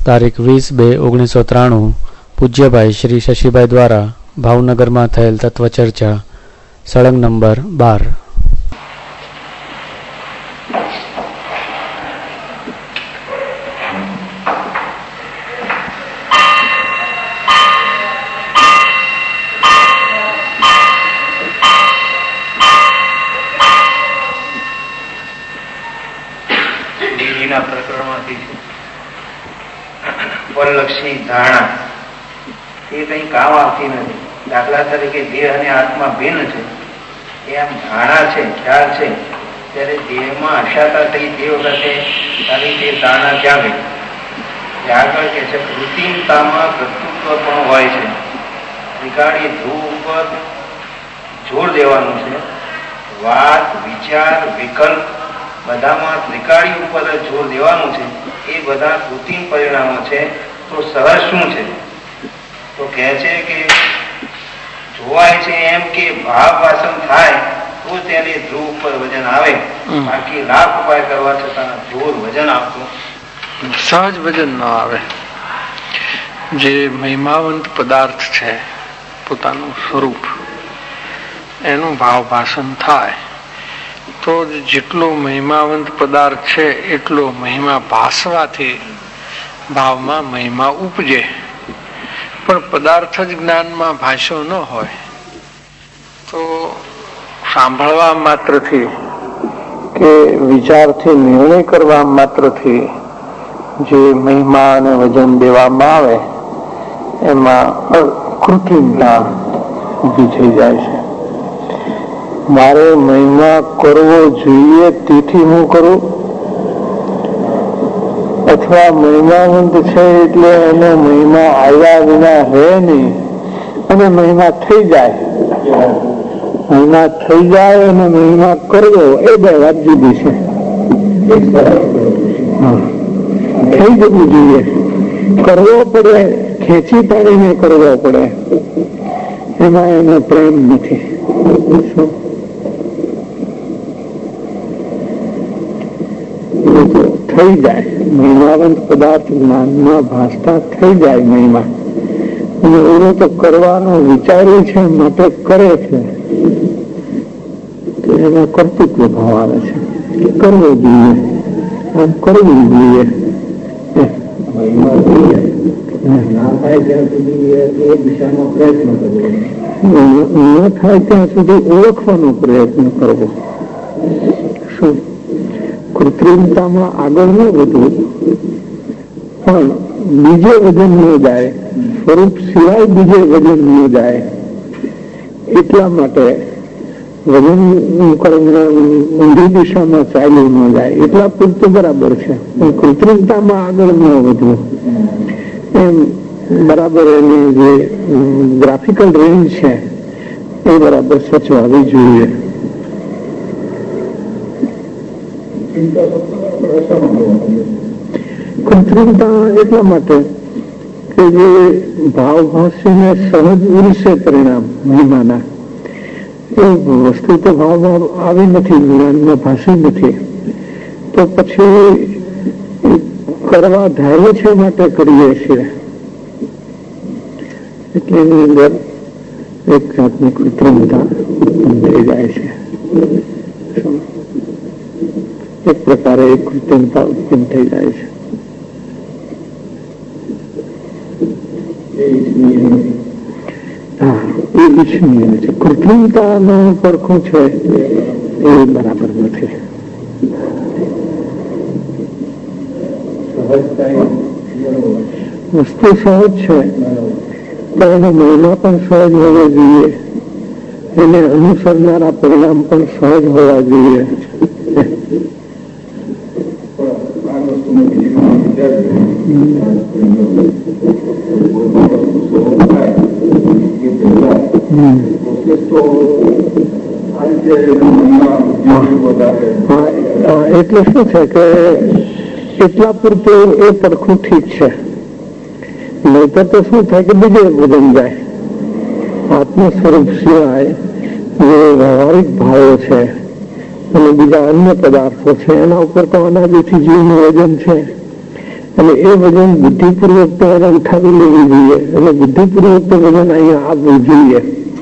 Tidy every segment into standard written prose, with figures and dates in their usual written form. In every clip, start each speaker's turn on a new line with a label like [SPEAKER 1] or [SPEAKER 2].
[SPEAKER 1] તારીખ 20/2/1993 પૂજ્યભાઈ શ્રી શશીભાઈ દ્વારા ભાવનગરમાં થયેલ તત્વચર્ચા સળંગ નંબર 12.
[SPEAKER 2] પરલક્ષી ધારણા એ કઈ કામ આવતી નથી. દાખલા તરીકે દેહ અને આત્મા ભિન્ન છે એ આમ ધારણા છે, ખ્યાલ છે. ત્યારે દેહમાં અશાતા થઈ તે વખતે ખાલી તે ધારણા ક્યાં ગઈ? આગળ કે છે કૃત્રિમતામાં કર્તૃત્વ પણ હોય છે. ત્રિકાળી ધ્રુવ ઉપર જોર દેવાનું છે. વાત, વિચાર, વિકલ્પ બધામાં ત્રિકાળી ઉપર જોર દેવાનું છે. એ બધા કૃત્રિમ પરિણામો છે. તો સહજ શું છે? તો કહે છે કે જોવાય છે એમ કે ભાવ વાસન થાય તો તેને ધ્રુવ ઉપર વજન આવે. બાકી લાખ ઉપાય કરવા છતાં જોર વજન આપતું
[SPEAKER 3] સહજ વજન ન આવે. જે મહિમાવંત પદાર્થ છે પોતાનું સ્વરૂપ એનું ભાવ ભાષણ થાય તો જેટલો મહિમાવંત પદાર્થ છે એટલો મહિમા ભાસવાથી ભાવમાં મહિમા ઉપજે. પણ પદાર્થ જ જ્ઞાનમાં ભાષ્યો ન હોય તો સાંભળવા માત્રથી કે વિચારથી નિર્ણય કરવા માત્રથી જે મહિમા અને વજન દેવામાં આવે એમાં કૃત્રિમતા ઊભી થઈ જાય છે. મારે મહિમા કરવો જોઈએ તેથી હું કરું, અથવા મહિમાવંત છે એટલે એનો મહિમા આવ્યા વિના રહે નહીં અને મહિમા થઈ જાય. મહિમા થઈ જાય અને મહિમા કરવો એ બે વાત જુદી છે. થઈ જવું જોઈએ, કરવો પડે, ખેંચી પાડીને કરવો પડે, એમાં એનો પ્રેમ નથી. થઈ જાય મહિમાવંત પદાર્થ જ્ઞાનમાં ભાસતા થઈ જાય મહિમા, અને એનો તો કરવાનો વિચાર્યું છે માટે કરે છે તો એમાં કર્તૃત્વ ભાવ આવે છે. કરવો જોઈએ, આમ કરવું જોઈએ. ન થાય ત્યાં સુધી ઓળખવાનો પ્રયત્ન કરવો. શું કૃત્રિમતામાં આગળ ન વધવું, પણ બીજે વજન ન જાય, સ્વરૂપ સિવાય બીજે વજન ન જાય એટલા માટે વજન ઊંધી દિશામાં ચાલ્યું ન જાય એટલા પૂરતું બરાબર છે. પણ કૃત્રિમતામાં આગળ ન વધવું એમ બરાબર એની જે ગ્રાફિકલ રેન્જ છે એ બરાબર સચવાવી જોઈએ. કૃત્રિમતા એટલા માટે કે જે ભાવભાષીને સહજ ઉરસે પરિણામ મહિમાના એ વસ્તુ તો ભાવમાં આવી નથી, જ્ઞાનમાં ભાષી નથી, તો પછી કરવા ધારે છે માટે કરીએ છીએ એટલે એની અંદર એક જાતની કૃત્રિમતા થઈ જાય છે. એક પ્રકારે એક કૃત્રિમતા ઉત્પન્ન થઈ જાય છે. હા, એ ઈચ્છનીય છે. કૃત્રિમતાનો પરખું છે એ બરાબર નથી. વસ્તુ સહજ છે તો એનો મહિમા પણ સહજ હોવો જોઈએ, એને અનુસરનારા પરિણામ પણ સહજ હોવા જોઈએ. એટલે શું છે કે એટલા પૂરતું એ પડખું ઠીક છે. નહીતર તો શું થાય કે બીજે બદલી જાય. આત્મ સ્વરૂપ સિવાય જે વ્યવહારિક ભાવો છે અને બીજા અન્ય પદાર્થો છે એના ઉપર તો અનાદિથી જીવનું વજન છે અને એ વજન બુદ્ધિપૂર્વક તો એને ઉઠાવી લેવી જોઈએ અને બુદ્ધિપૂર્વક તો વજન અહીંયા આવવું જોઈએ.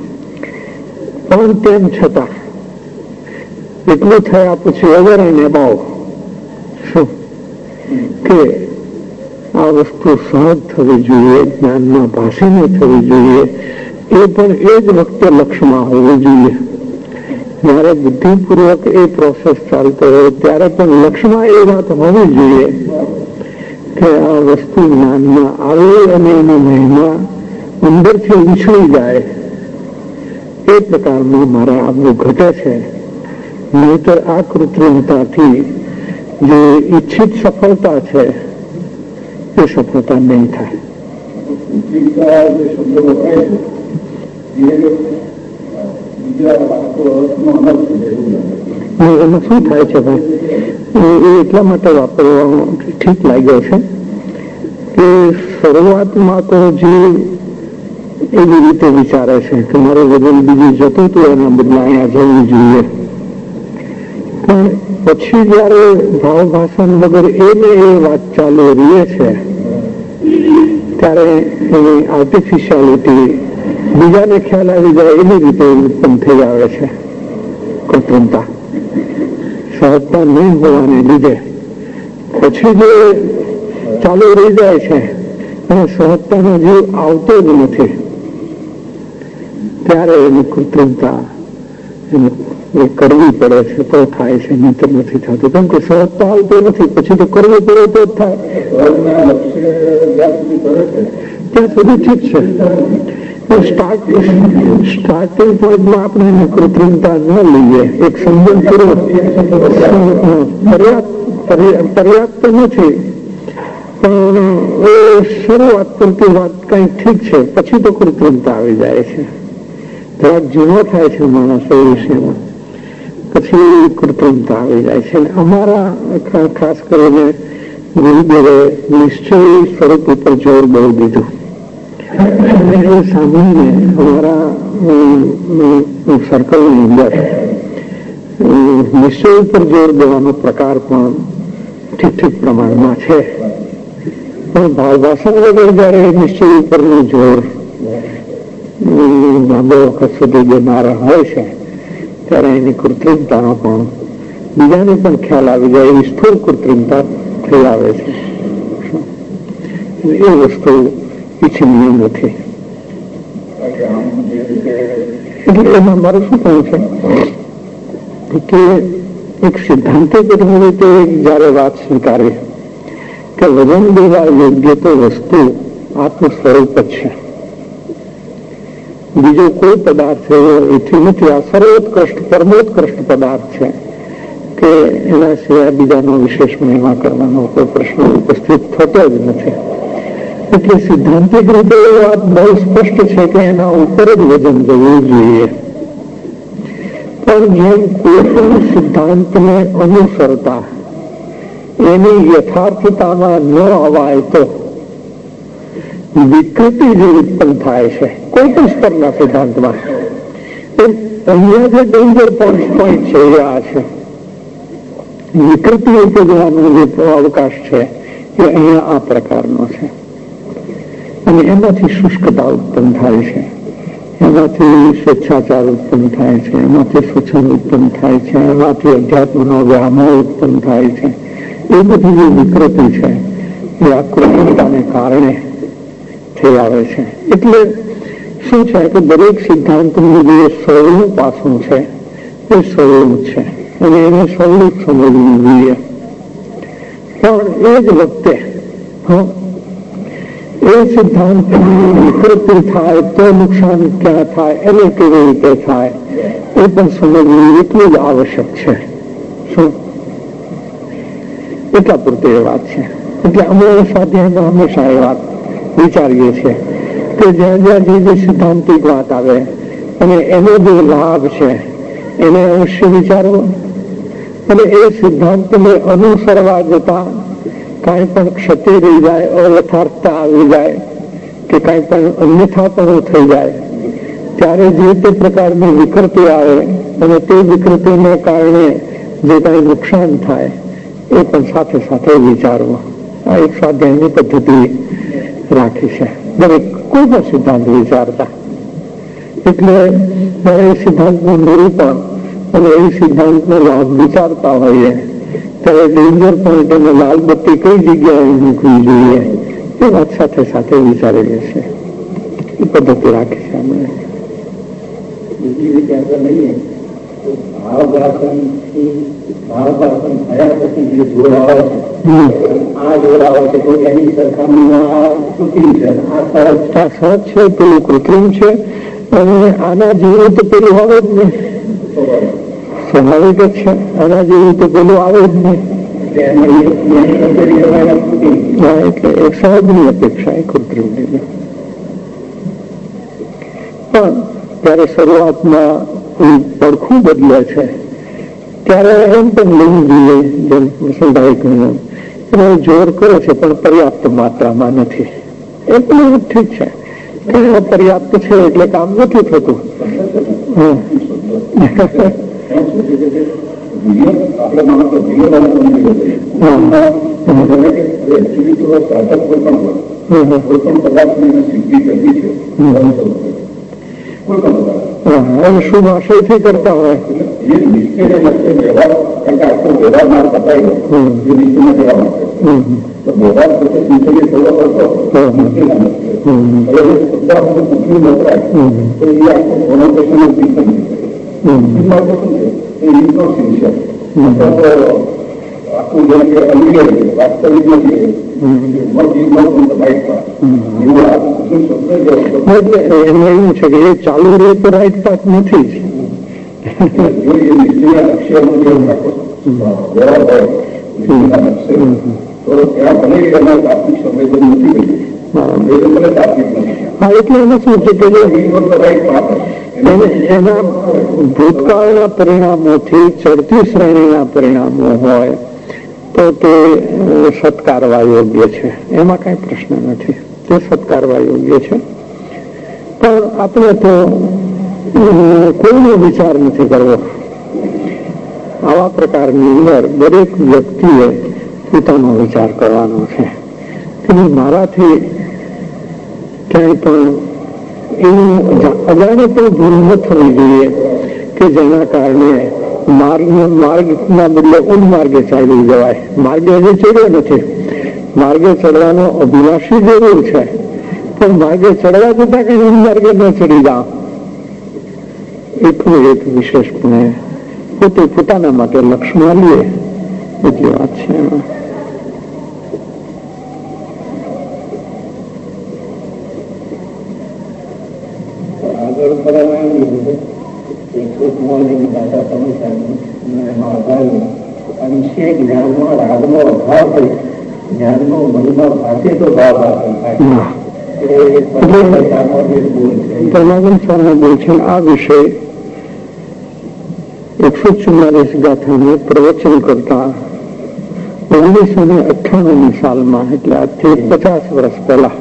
[SPEAKER 3] પણ તેમ છતાં એટલું થયા પછી અગર એને ભાવ શું કે આ વસ્તુ સહજ થવી જોઈએ, જ્ઞાનમાં ભાષીને થવી જોઈએ, એ પણ એ જ વખતે લક્ષ્યમાં હોવું જોઈએ. જયારે બુદ્ધિપૂર્વક એ પ્રોસેસ ચાલતો હોય ત્યારે પણ લક્ષ્યમાં એ વાત હોવી જોઈએ કે આ વસ્તુ જ્ઞાનમાં આવે અને એનો મહિમા અંદરથી ઉછળી જાય. એ પ્રકારનું મારે આવવું ઘટે છે. નહીતર આ કૃત્રિમતાથી જે ઈચ્છિત સફળતા છે એ સફળતા નહીં થાય. એમાં શું થાય છે ભાઈ, એ એટલા માટે વાપરવાનો ઠીક લાગ્યો છે કે શરૂઆતમાં તો જે એવી રીતે વિચારે છે કે મારું વજન બીજું જતું હતું એના બદલે અહીંયા જવું જોઈએ, પણ પછી જયારે ભાવ ભાષણ વગર એને એ વાત ચાલુ રહે છે ત્યારે એની આર્ટિફિશિયાલિટી બીજાને ખ્યાલ આવી જાય એવી રીતે ઉત્પન્ન થઈ આવે છે. કૃત્રિમતા સહજતા નહીં હોવાને લીધે પછી જે ચાલુ રહી જાય છે અને સહજતાનો જીવ આવતો જ નથી ત્યારે એની કૃત્રિમતા એ કરવી પડે છે તો થાય છે, નહીતર નથી થતું. કેમ કે સહજતા આવતો નથી પછી તો કરવું પડે તો જ થાય. ત્યાં સુધી ઠીક છે. સ્ટાર્ટિંગ પોઈન્ટમાં આપણે એને કૃત્રિમતા ન લઈએ. એક સંબંધપૂર્વક પર્યાપ્ત નથી પણ એ શરૂઆત કરતી વાત કઈ ઠીક છે, પછી તો કૃત્રિમતા આવી જાય છે. જરાક જૂનો થાય છે માણસ એ વિષયમાં પછી કૃત્રિમતા આવી જાય છે. અમારા ખાસ કરીને ગુરુદેવે નિશ્ચય સ્વરૂપ ઉપર જોર બહુ દીધું અને એ સાંભળીને અમારા સર્કલની અંદર નિશ્ચય ઉપર જોર દેવાનો પ્રકાર પણ ઠીક પ્રમાણમાં છે. પણ ભાવભાષણ વગર જયારે નિશ્ચય ઉપરનું જોર લાંબો વખત સુધી દેનારા હોય છે ત્યારે એની કૃત્રિમતાનો પણ બીજાને પણ ખ્યાલ આવી જાય એવી સ્થૂળ કૃત્રિમતા થઈ આવે છે. એ વસ્તુ ઈચ્છનીય નથી. એટલે એમાં મારું શું કહ્યું છે કે એક સિદ્ધાંતિક રીતે જયારે વાત સ્વીકારી કે વજન દેવા યોગ્ય તો વસ્તુ આત્મ સ્વરૂપ જ છે, બીજો કોઈ પદાર્થ એવો એથી નથી. આ સર્વોત્કૃષ્ટ પરમોત્કૃષ્ટ પદાર્થ છે કે એના સિવાય બીજાનો વિશેષ મહિમા કરવાનો કોઈ પ્રશ્ન ઉપસ્થિત થતો જ નથી. એટલે સિદ્ધાંતિક રીતે એ વાત બહુ સ્પષ્ટ છે કે એના ઉપર જ વજન જવું જોઈએ. પણ જેમ કોઈ પણ સિદ્ધાંતને અનુસરતા એની યથાર્થતામાં ન અવાય તો વિકૃતિ જે ઉત્પન્ન થાય છે કોઈ પણ સ્તરના સિદ્ધાંતમાં, અહીંયા જે ડેન્જર પોઈન્ટ છે એ આ છે. વિકૃતિ ઉપજવાનો જે અવકાશ છે એ અહીંયા આ પ્રકારનો છે અને એમાંથી શુષ્કતા ઉત્પન્ન થાય છે, એમાંથી સ્વેચ્છાચાર ઉત્પન્ન થાય છે, એમાંથી શોષણ ઉત્પન્ન થાય છે, એમાંથી અધ્યાત્મનો વ્યામોહ ઉત્પન્ન થાય છે. એ બધી જે વિકૃતિ છે એ આ કૃત્રિમતાને કારણે થઈ આવે છે. એટલે શું છે કે દરેક સિદ્ધાંતનું જે સવળું પાસું છે એ સવળું છે અને એને સવળું સમજવું જોઈએ. પણ એ જ વખતે એ સિદ્ધાંતની વિકૃતિ થાય તો નુકસાન ક્યાં થાય, એને કેવી રીતે થાય એ પણ સમજવું એટલું જ આવશ્યક છે. શું એટલા પૂરતી એ વાત છે. એટલે અમે સ્વાધ્યાયમાં હંમેશા એ વાત વિચારીએ છીએ કે જ્યાં જ્યાં જે સિદ્ધાંતિક વાત આવે અને એનો જે લાભ છે એને અવશ્ય વિચારવો અને એ સિદ્ધાંતને અનુસરવા જતા કાંઈ પણ ક્ષતિ રહી જાય, અયથાર્થતા આવી જાય કે કાંઈ પણ અન્યથાપણું થઈ જાય ત્યારે જે તે પ્રકારની વિકૃતિ આવે અને તે વિકૃતિને કારણે જે કાંઈ નુકસાન થાય એ પણ સાથે સાથે વિચારવું. આ એક સ્વાધ્યાયની પદ્ધતિ રાખી છે દરેક કોઈ પણ સિદ્ધાંત વિચારતા. એટલે એ સિદ્ધાંતનું નિરૂપણ અને એ સિદ્ધાંતનો લાભ વિચારતા હોઈએ ત્યારે ડેન્જર પોઈન્ટ અને લાલ બત્તી કઈ જગ્યાએ મૂકવી જોઈએ એ વાત સાથે સાથે વિચારેલી છે. એ પદ્ધતિ રાખી છે આપણે. બીજી રીતે આગળ લઈએ તો ભાવભાષણ થયા પછી જે જોર આવે છે આ જોર આવે છે તો એની સરખામણીમાં કૃત્રિમ છે, આ સહજ છે, પેલું કૃત્રિમ છે. અને આના જેવું તો પેલું આવે જ નહીં, સ્વાભાવિક જ છે. આના જેવું તો પેલું આવે જ નહીં. એટલે એક સહજની અપેક્ષા એ કૃત્રિમની. પણ ત્યારે શરૂઆતમાં પડખું બદલે છે ત્યારે એમ પણ લેવું જોઈએ, જેમ વસંતભાઈ કહ્યું એને જોર કરે છે પણ પર્યાપ્ત માત્રામાં નથી. એ પણ ઠીક છે કે પર્યાપ્ત છે એટલે કામ નથી થતું. શુભ આશયથી કરતા હોય આખું જેમ કે વાસ્તવિક નથી. એમાં એવું છે કે એ ચાલુ રહે તો રાઈટ પાથ નથી જ. એટલે એમાં શું છે કે એના ભૂતકાળના પરિણામોથી ચડતી શ્રેણીના પરિણામો હોય તો તે સત્કારવા યોગ્ય છે, એમાં કઈ પ્રશ્ન નથી. તે સત્કારવા યોગ્ય છે. પણ આપણે તો કોઈનો વિચાર નથી કરવો. આવા પ્રકારની અંદર દરેક વ્યક્તિએ પોતાનો વિચાર કરવાનો છે કે મારાથી ક્યાંય પણ એવું અજાણે પણ ભૂલ ન થવી જોઈએ કે જેના કારણે માર્ગના બદલે ઉન્માર્ગે ચાલી જવાય. માર્ગે હજી ચડ્યો નથી. માર્ગે ચડવાનો અભિલાષી જરૂર છે, પણ માર્ગે ચડવા જતા કઈ ઉન્માર્ગે ન ચડી જાઓ. એટલું એક વિશેષપણે પોતે પોતાના માટે લક્ષ્યમાં લે એટલી વાત છે એમાં. આગળ બરાબર 144 દાદા અંશે જ્ઞાનમાં રાગનો અભાવ હોય, જ્ઞાનનો મનમાં ભાષે તો ભાવ આ વિષય 144 ગાથાને પ્રવચન કરતા 1998 સાલમાં એટલે આજથી 50 વર્ષ પહેલા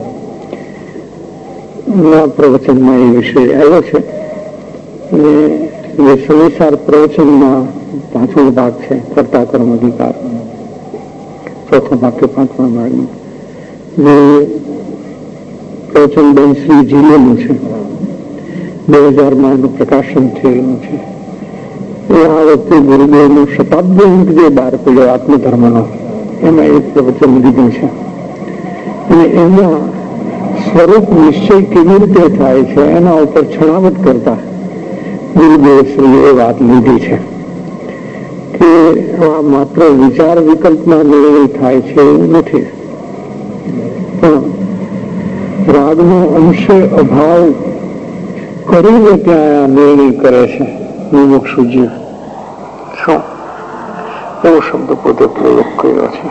[SPEAKER 3] પ્રવચનમાં એ વિષય આવ્યો છે. અને જે સવિસ્તાર પ્રવચનમાં 5મો ભાગ છે કર્તા કર્મ અધિકાર, ચોથો ભાગ કે 5મા ભાગમાં જે પ્રવચન બેન શ્રી જીલેલું છે, 2000માં એનું પ્રકાશન થયેલું છે. એ આ વખતે ગુરુદેવનો શતાબ્દી અંક જે બહાર પડ્યો આત્મધર્મનો, એમાં એક પ્રવચન લીધું છે. અને એમાં સ્વરૂપ નિશ્ચય કેવી રીતે થાય છે એના ઉપર છણાવટ કરતા ગુરુદેવ શ્રી એ વાત લીધી છે કે આ માત્ર વિચાર વિકલ્પના નિર્ણય થાય છે એવું નથી, પણ રાગનો અંશે અભાવ કરીને ત્યાં આ નિર્ણય કરે છે મુમુક્ષુજી. શું એવો શબ્દ પોતે પ્રયોગ કર્યો છે.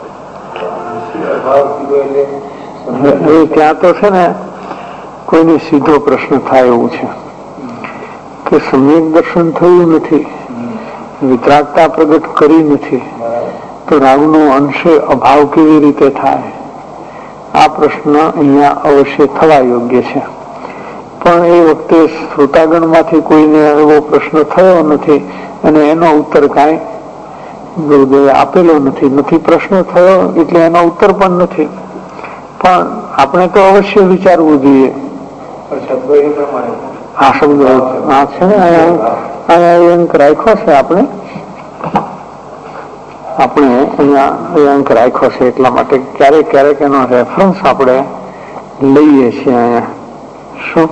[SPEAKER 3] ત્યાં તો છે ને કોઈને સીધો પ્રશ્ન થાય એવું છે કે સમ્યક દર્શન થયું નથી, વિતરાગતા પ્રગટ કરી નથી, તો રાગનો અંશે અભાવ કેવી રીતે થાય? આ પ્રશ્ન અહીંયા અવશ્ય થવા યોગ્ય છે. પણ એ વખતે શ્રોતાગણ માંથી કોઈને એવો પ્રશ્ન થયો નથી અને એનો ઉત્તર કાંઈ ગુરુદેવે આપેલો નથી પ્રશ્ન થયો એટલે એનો ઉત્તર પણ નથી, પણ આપણે તો અવશ્ય વિચારવું જોઈએ. આ શબ્દ આ છે ને અહીંયા અંક રાખ્યો છે, આપણે અહીંયા અંક રાખ્યો છે એટલા માટે ક્યારેક એનો રેફરન્સ આપણે લઈએ છીએ. અહીંયા શું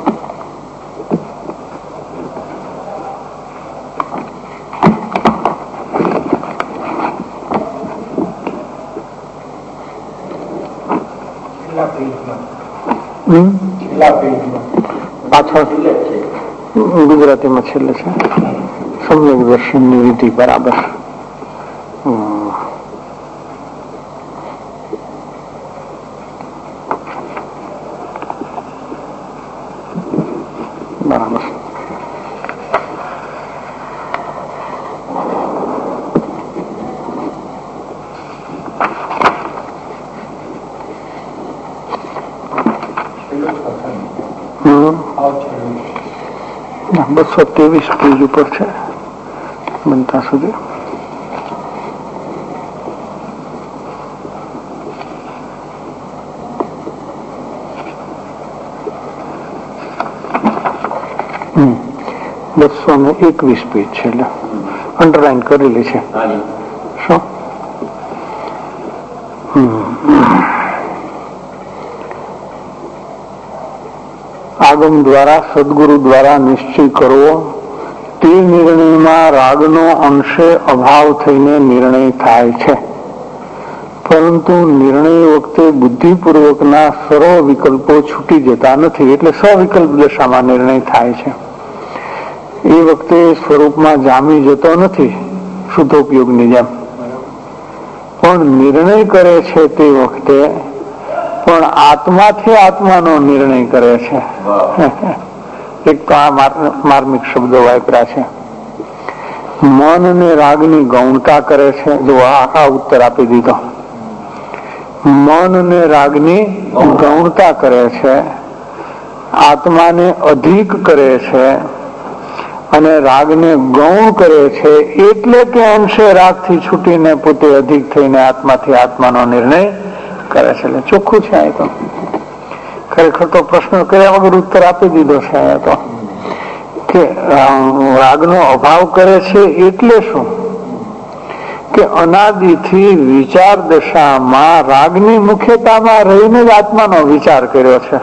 [SPEAKER 3] પાછળ ગુજરાતીમાં છેલ્લે છે સમ્યક દર્શનની વિધિ. બરાબર. બરાબર. બસો 23 પેજ ઉપર છે બનતા સુધી. બસો ને 21 પેજ છે, એટલે અંડરલાઈન કરેલી છે. શું આગમ દ્વારા સદગુરુ દ્વારા નિશ્ચય કરવો, તે નિર્ણયમાં રાગનો અંશે અભાવ થઈને નિર્ણય થાય છે, પરંતુ નિર્ણય વખતે બુદ્ધિપૂર્વકના સર્વ વિકલ્પો છૂટી જતા નથી, એટલે સવિકલ્પ દશામાં નિર્ણય થાય છે. એ વખતે સ્વરૂપમાં જામી જતો નથી શુદ્ધોપયોગની જેમ, પણ નિર્ણય કરે છે તે વખતે પણ આત્માથી આત્માનો નિર્ણય કરે છે. એક તો આ માર્મિક શબ્દો વાપર્યા છે. મન અને રાગની ગૌણતા કરે છે. જો આ ઉત્તર આપી દીધો. મન અને રાગની ગૌણતા કરે છે, આત્માને અધિક કરે છે અને રાગને ગૌણ કરે છે, એટલે કે અંશે રાગથી છૂટીને પોતે અધિક થઈને આત્માથી આત્માનો નિર્ણય કરે છે. એટલે ચોખ્ખું છે. આ તો ખરેખર તો પ્રશ્ન કર્યા વગર ઉત્તર આપી દીધો છે. આ તો કે રાગનો અભાવ કરે છે એટલે શું કે અનાદિથી વિચાર દશામાં રાગની મુખ્યતામાં રહીને જ આત્માનો વિચાર કર્યો છે.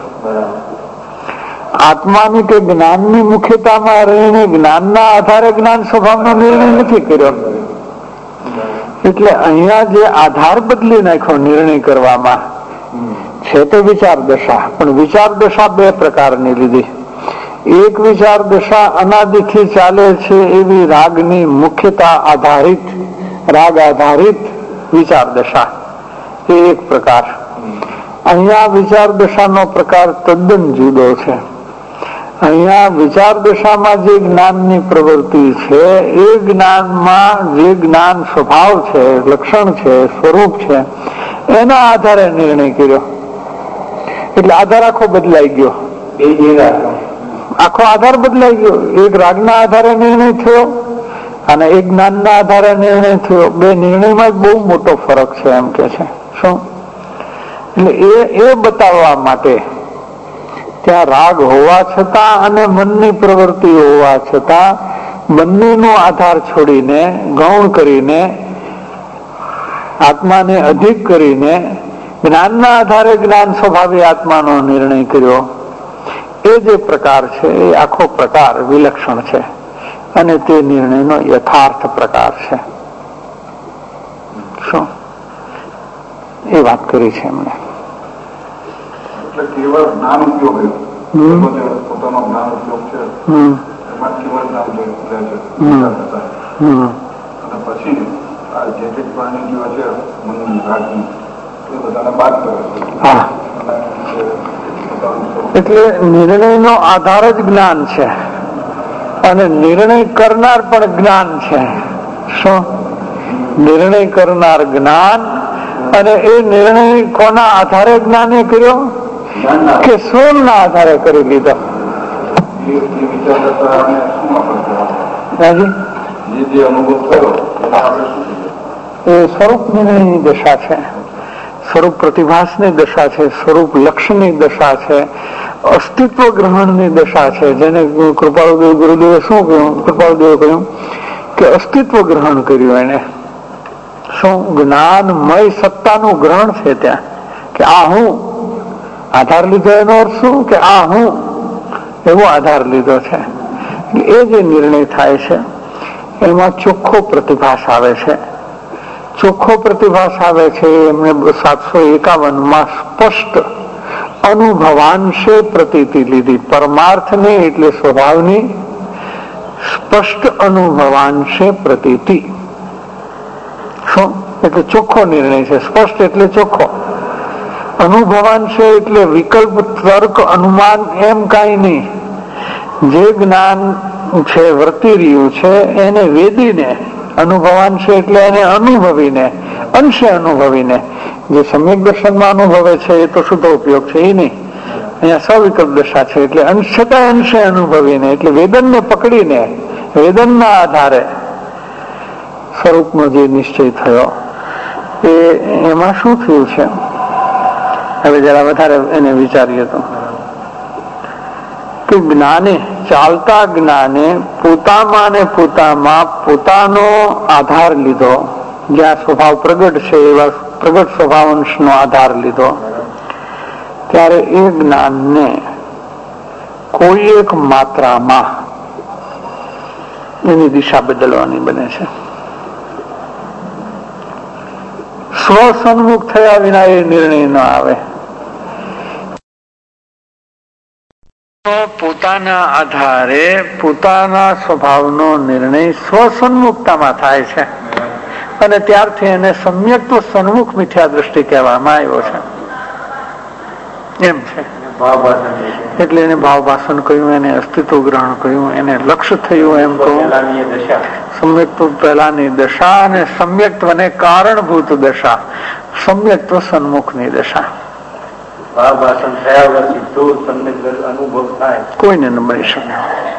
[SPEAKER 3] આત્માની કે જ્ઞાનની મુખ્યતામાં રહીને જ્ઞાનના આધારે જ્ઞાન સ્વભાવનો નિર્ણય નથી કર્યો. એટલે અહીંયા જે આધાર બદલી નાખ્યો નિર્ણય કરવામાં છે તે વિચાર દશા. પણ વિચાર દશા બે પ્રકારની લીધી. એક વિચાર દશા અનાદિથી ચાલે છે એવી રાગની મુખ્યતા આધારિત, રાગ આધારિત વિચાર દશા, એ એક પ્રકાર. અહીંયા વિચાર દશાનો પ્રકાર તદ્દન જુદો છે. અહીંયા વિચાર દશામાં જે જ્ઞાનની પ્રવૃત્તિ છે એ જ્ઞાનમાં જે જ્ઞાન સ્વભાવ છે, લક્ષણ છે, સ્વરૂપ છે, એના આધારે નિર્ણય કર્યો. એટલે આધાર આખો બદલાઈ ગયો. આખો આધાર બદલાઈ ગયો. એક રાગના આધારે નિર્ણય થયો અને એક જ્ઞાનના આધારે નિર્ણય થયો. બે નિર્ણયમાં બહુ મોટો ફરક છે એમ કે છે. શું? એટલે એ બતાવવા માટે ત્યાં રાગ હોવા છતાં અને મનની પ્રવૃત્તિ હોવા છતાં બંનેનો આધાર છોડીને ગૌણ કરીને આત્માને અધિક કરીને જ્ઞાનના આધારે જ્ઞાન સ્વભાવે આત્માનો નિર્ણય કર્યો. એ જે પ્રકાર છે એ આખો પ્રકાર વિલક્ષણ છે અને તે નિર્ણયનો યથાર્થ પ્રકાર છે. શું એ વાત કરી છે એમણે.
[SPEAKER 4] કેવળ જ્ઞાન ઉપયોગ પોતાનો જ્ઞાન ઉપયોગ છે એમાં કેવળ જ્ઞાન લે છે અને પછી આ જે જે પ્રાણીઓ છે મનની ભાગની એ બધાને બાદ કરે છે.
[SPEAKER 3] એટલે નિર્ણયનો આધાર જ જ્ઞાન છે અને નિર્ણય કરનાર પણ જ્ઞાન છે. શું? નિર્ણય કરનાર જ્ઞાન. અને એ નિર્ણય કોના આધારે જ્ઞાને કર્યો કે સ્વના આધારે કરી લીધો. એ સ્વરૂપ નિર્ણયની દશા છે, સ્વરૂપ પ્રતિભાસની દશા છે, સ્વરૂપ લક્ષ્યની દશા છે, અસ્તિત્વ ગ્રહણની દશા છે. જેને કૃપાળુદેવ ગુરુદેવે શું કહ્યું? કૃપાળુદેવે કહ્યું કે અસ્તિત્વ ગ્રહણ કર્યું. એને શું? જ્ઞાનમય સત્તાનું ગ્રહણ છે ત્યાં, કે આ હું આધાર લીધો. એનો અર્થ શું? કે આ હું એવો આધાર લીધો છે. એ જે નિર્ણય થાય છે એમાં ચોખ્ખો પ્રતિભાસ આવે છે. ચોખ્ખો પ્રતિભાસ આવે છે એમને 751 સ્પષ્ટ અનુભવાંશે પ્રતીતિ લીધી. પરમાર્થની એટલે સ્વભાવની, સ્પષ્ટ અનુભવાંશે પ્રતીતિ. શું એટલે ચોખ્ખો નિર્ણય છે. સ્પષ્ટ એટલે ચોખ્ખો, અનુભવાંશે એટલે વિકલ્પ, તર્ક, અનુમાન એમ કાંઈ નહીં. જે જ્ઞાન છે વર્તી રહ્યું છે એને વેદીને, અનુભવાંશે એટલે એને અનુભવીને, અંશે અનુભવીને. જે સમ્યક દર્શનમાં અનુભવે છે એ તો શુદ્ધ ઉપયોગ છે, એ નહીં. અહીંયા સવિકલ્પ દશા છે એટલે છતાં અંશે અનુભવીને, એટલે વેદનને પકડીને, વેદનના આધારે સ્વરૂપનો જે નિશ્ચય થયો એમાં શું થયું છે? હવે જરા વધારે એને વિચારીએ તો કે જ્ઞાને, ચાલતા જ્ઞાને પોતામાં ને પોતામાં પોતાનો આધાર લીધો. જ્યાં સ્વભાવ પ્રગટ છે એવા પ્રગટ સ્વભાવ અંશનો આધાર લીધો, ત્યારે એ જ્ઞાનને કોઈ એક માત્રામાં એની દિશા બદલવાની બને છે. સ્વસન્મુખ થયા વિના એ નિર્ણય ન આવે. પોતાના આધારે પોતાના સ્વભાવનો નિર્ણય સ્વસન્મુખતામાં થાય છે અને ત્યારથી એને સમ્યક્ત્વ સન્મુખ મિથ્યા દ્રષ્ટિ કહેવામાં આવ્યો છે. એમ છે. એટલે એને ભાવભાષણ કહ્યું, એને અસ્તિત્વ ગ્રહણ કહ્યું, એને લક્ષ્ય થયું. એમ કહું સમ્યક્ત્વ પહેલાની દશા અને સમ્યક્ત્વને કારણભૂત દશા, સમ્યક્ત્વ સન્મુખની દશા. કોઈને ન બની શકે.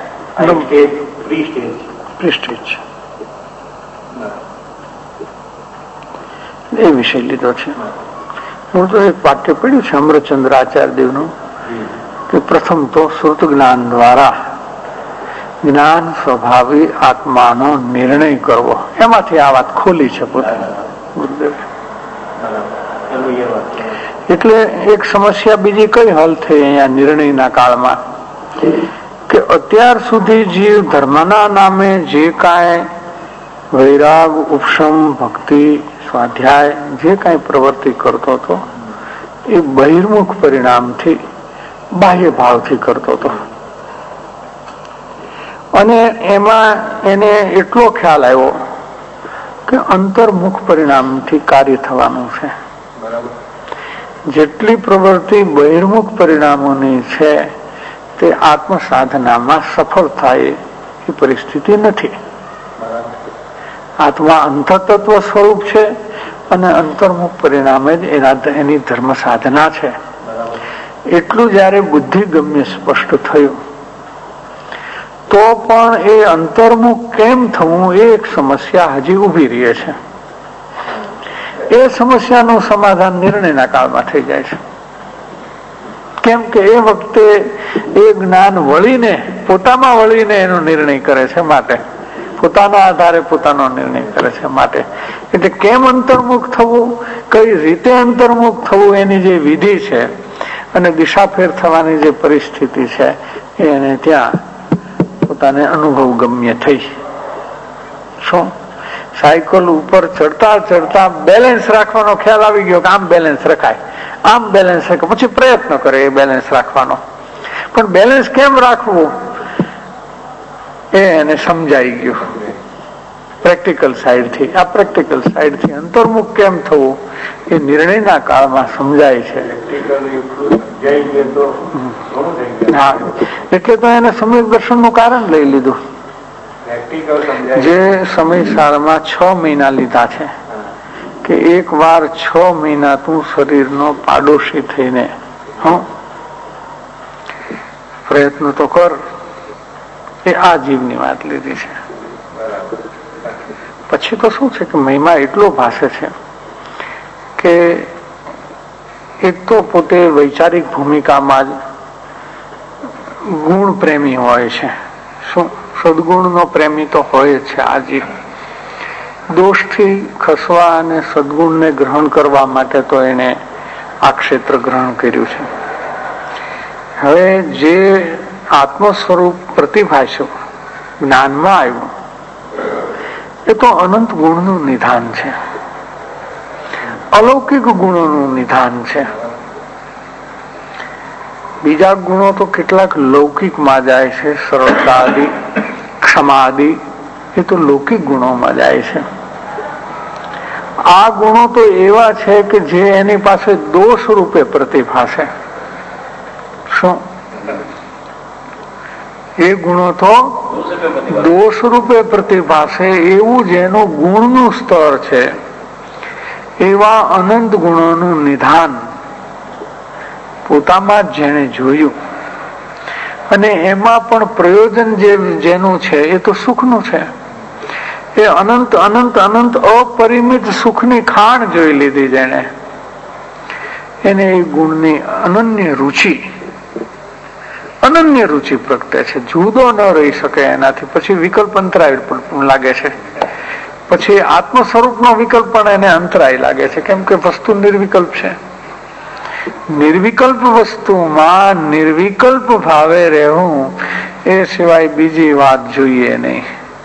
[SPEAKER 3] એ વિષય લીધો છે. હું તો એક વાક્ય પડ્યું છે અમૃતચંદ્ર આચાર્ય દેવનું કે પ્રથમ તો શ્રુત જ્ઞાન દ્વારા જ્ઞાન સ્વભાવી આત્માનો નિર્ણય કરવો. એમાંથી આ વાત ખોલી છે પોતે ગુરુદેવ. એટલે એક સમસ્યા બીજી કઈ હલ થઈ અહીંયા નિર્ણયના કાળમાં કે અત્યાર સુધી જીવ ધર્મના નામે જે કાંઈ વૈરાગ, ઉપશમ, ભક્તિ, સ્વાધ્યાય જે કાંઈ પ્રવૃત્તિ કરતો હતો એ બહિર્મુખ પરિણામથી, બાહ્ય ભાવથી કરતો હતો. અને એમાં એને એટલો ખ્યાલ આવ્યો કે અંતર્મુખ પરિણામથી કાર્ય થવાનું છે. જેટલી પ્રવૃત્તિ બહિર્મુખ પરિણામોની છે તે આત્મ સાધનામાં સફળ થાય એ પરિસ્થિતિ નથી. આત્મા અંતતત્વ સ્વરૂપ છે અને અંતર્મુખ પરિણામે જ એની ધર્મ સાધના છે. એટલું જયારે બુદ્ધિગમ્ય સ્પષ્ટ થયું તો પણ એ અંતર્મુખ કેમ થવું એ એક સમસ્યા હજી ઉભી રહી છે. એ સમસ્યાનું સમાધાન નિર્ણયના કાળમાં થઈ જાય છે. કેમ કે એ વખતે એ જ્ઞાન વળીને, પોતામાં વળીને એનો નિર્ણય કરે છે. માટે પોતાના આધારે પોતાનો નિર્ણય કરે છે. માટે એટલે કેમ અંતર્મુખ થવું, કઈ રીતે અંતર્મુખ થવું, એની જે વિધિ છે અને દિશાફેર થવાની જે પરિસ્થિતિ છે એને ત્યાં પોતાને અનુભવ ગમ્ય થઈ. શું સાયકલ ઉપર ચડતા ચડતા બેલેન્સ રાખવાનો ખ્યાલ આવી ગયો કે આમ બેલેન્સ રખાય, આમ બેલેન્સ રખાય. પછી પ્રયત્ન કરે એ બેલેન્સ રાખવાનો, પણ બેલેન્સ કેમ રાખવું એને સમજાઈ ગયું પ્રેક્ટિકલ સાઈડથી. આ પ્રેક્ટિકલ સાઈડથી અંતર્મુખ કેમ થવું એ નિર્ણયના કાળમાં સમજાય છે. હા, એટલે તો એને સમ્યક દર્શનનું કારણ લઈ લીધું. જે સમયસાળમાં 6 મહિના લીધા છે કે એક વાર 6 મહિના તું શરીરનો પાડોશી થઈને પ્રયત્ન તો કર. એ આ જીવની વાત લીધી છે. પછી તો શું છે કે મહિમા એટલો ભાષે છે કે એક તો પોતે વૈચારિક ભૂમિકામાં જ ગુણ પ્રેમી હોય છે. શું સદગુણનો પ્રેમી તો હોય જ છે. આજે દોષથી ખસવા અને સદગુણને ગ્રહણ કરવા માટે તો એને આ ક્ષેત્ર ગ્રહણ કર્યું છે. હવે જે આત્મ સ્વરૂપ પ્રતિભાષો જ્ઞાનમાં આવ્યું એ તો અનંત ગુણનું નિધાન છે, અલૌકિક ગુણોનું નિધાન છે. બીજા ગુણો તો કેટલાક લૌકિકમાં જાય છે, સરળતા આદિ, ક્ષમા આદિ, એ તો લૌકિક ગુણોમાં જાય છે. આ ગુણો તો એવા છે કે જે એની પાસે દોષ રૂપે પ્રતિભાસે. શું એ ગુણો તો દોષ રૂપે પ્રતિભાસે, એવું જેનું ગુણનું સ્તર છે એવા અનંત ગુણોનું નિધાન પોતામાં જ જેને જોયું, અને એમાં પણ પ્રયોજન જેનું છે એ તો સુખનું છે. એ અનંત અનંત અનંત અપરિમિત સુખની ખાણ જોઈ લીધી જેને, એને એ ગુણની અનન્ય રુચિ પ્રગટે છે. જુદો ન રહી શકે એનાથી. પછી વિકલ્પ અંતરાય લાગે છે, પછી આત્મ સ્વરૂપનો વિકલ્પ પણ એને અંતરાય લાગે છે, કેમ કે વસ્તુ નિર્વિકલ્પ છે. નિર્વિકલ્પ વસ્તુમાં નિર્વિકલ્પ ભાવે રહેવું એ સિવાય બીજી વાત જોઈએ નહીં.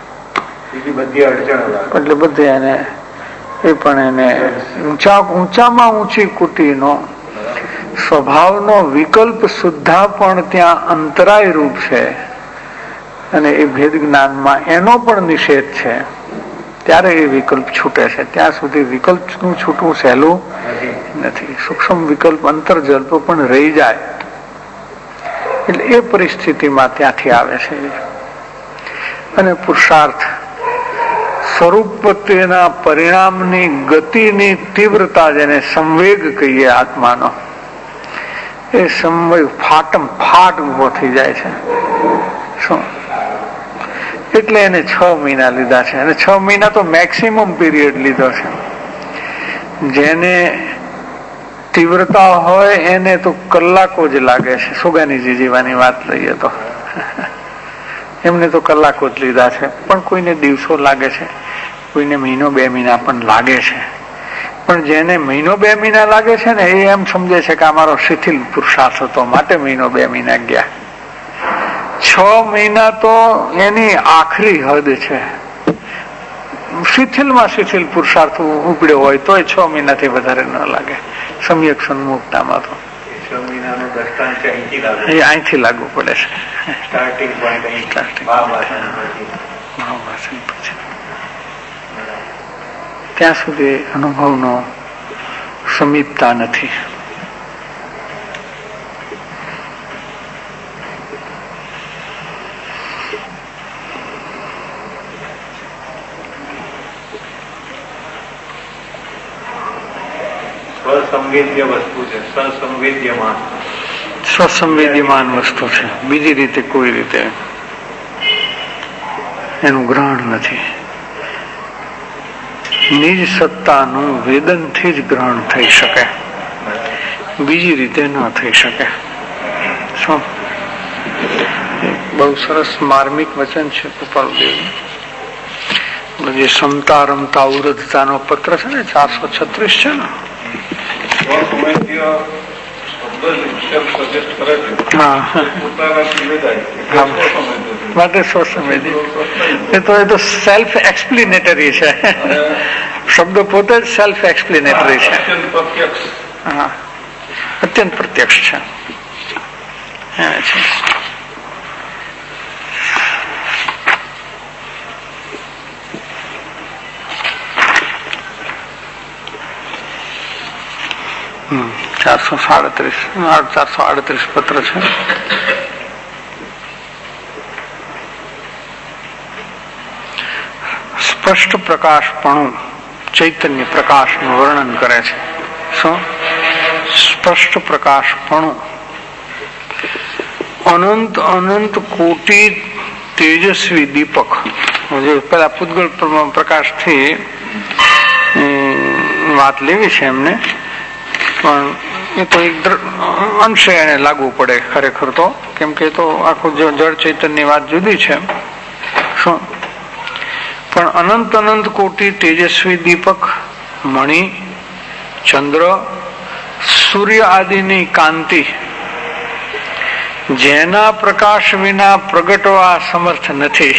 [SPEAKER 3] એટલે બધે એને એ પણ એને ઊંચામાં ઊંચી કુટીનો સ્વભાવનો વિકલ્પ સુદ્ધા પણ ત્યાં અંતરાય રૂપ છે, અને એ ભેદ જ્ઞાનમાં એનો પણ નિષેધ છે. ત્યારે એ વિકલ્પ છૂટે છે. ત્યાં સુધી વિકલ્પનું છૂટવું સહેલું નથી. સૂક્ષ્મ વિકલ્પ અંતર્જલ્પ પણ રહી જાય, એટલે એ પરિસ્થિતિમાં ત્યાંથી આવે છે. અને પુરુષાર્થ સ્વરૂપ તેના પરિણામની ગતિની તીવ્રતા, જેને સંવેગ કહીએ આત્માનો, એ સંવેગ ફાટ ઉભો થઈ જાય છે. શું એટલે એને 6 મહિના લીધા છે, અને 6 મહિના તો મેક્સિમમ પીરિયડ લીધો છે. જેને તીવ્રતા હોય એને તો કલાકો જ લાગે છે. સુગાનીજી જીવાની વાત લઈએ તો એમને તો કલાકો જ લીધા છે, પણ કોઈને દિવસો લાગે છે, કોઈને મહિનો 2 મહિના પણ લાગે છે. પણ જેને મહિનો 2 મહિના લાગે છે ને, એ એમ સમજે છે કે અમારો શિથિલ પુરુષાર્થ હતો માટે મહિનો 2 મહિના ગયા. 6 મહિના તો એની આખરી હદ છે. શિથિલમાં શિથિલ પુરુષાર્થ ઉપડ્યો હોય તો 6 મહિનાથી વધારે ન લાગે. સમ્યક સન્મુક્તામાં તો
[SPEAKER 2] 6 મહિનાનું દ્રષ્ટાંત
[SPEAKER 3] એ અહીંથી લાગુ પડે છે.
[SPEAKER 2] સ્ટાર્ટિંગ પોઈન્ટ
[SPEAKER 3] ત્યાં સુધી અનુભવનો સમીપતા નથી.
[SPEAKER 2] સ્વસંવેદ્ય વસ્તુ છે,
[SPEAKER 3] સ્વસંવેદ્યમાન વસ્તુ છે. બીજી રીતે કોઈ રીતે એનું ગ્રહણ નથી. નિજ સત્તાનું વેદનથી જ ગ્રહણ થઈ શકે, બીજી રીતે ન થઈ શકે. શું બહુ સરસ માર્મિક વચન છે ગોપાલદેવનું. જે સમતા રમતા ઉરધતાનો પત્ર છે ને, 436 છે ને. માટે એ તો સેલ્ફ એક્સપ્લેનેટરી છે. શબ્દ પોતે જ સેલ્ફ એક્સપ્લેનેટરી છે. હા, અત્યંત પ્રત્યક્ષ છે. હમ 438 પત્ર છે. સ્પષ્ટ પ્રકાશપણું ચૈતન્ય પ્રકાશનું વર્ણન કરે છે. શું સ્પષ્ટ પ્રકાશપણું? અનંત અનંત કોટી તેજસ્વી દીપક
[SPEAKER 5] જે પેલા પૂતગળ પ્રકાશ થી વાત લેવી છે એમને, પણ એ તો એક અંશે એને લાગુ પડે ખરેખર તો, કેમ કે તો આખું જળ ચૈતન્ય વાત જુદી છે. શું પણ અનંત કોટી તેજસ્વી દીપક, મણિ, ચંદ્ર, સૂર્ય આદિની કાંતિ જેના પ્રકાશ વિના પ્રગટવા સમર્થ નથી.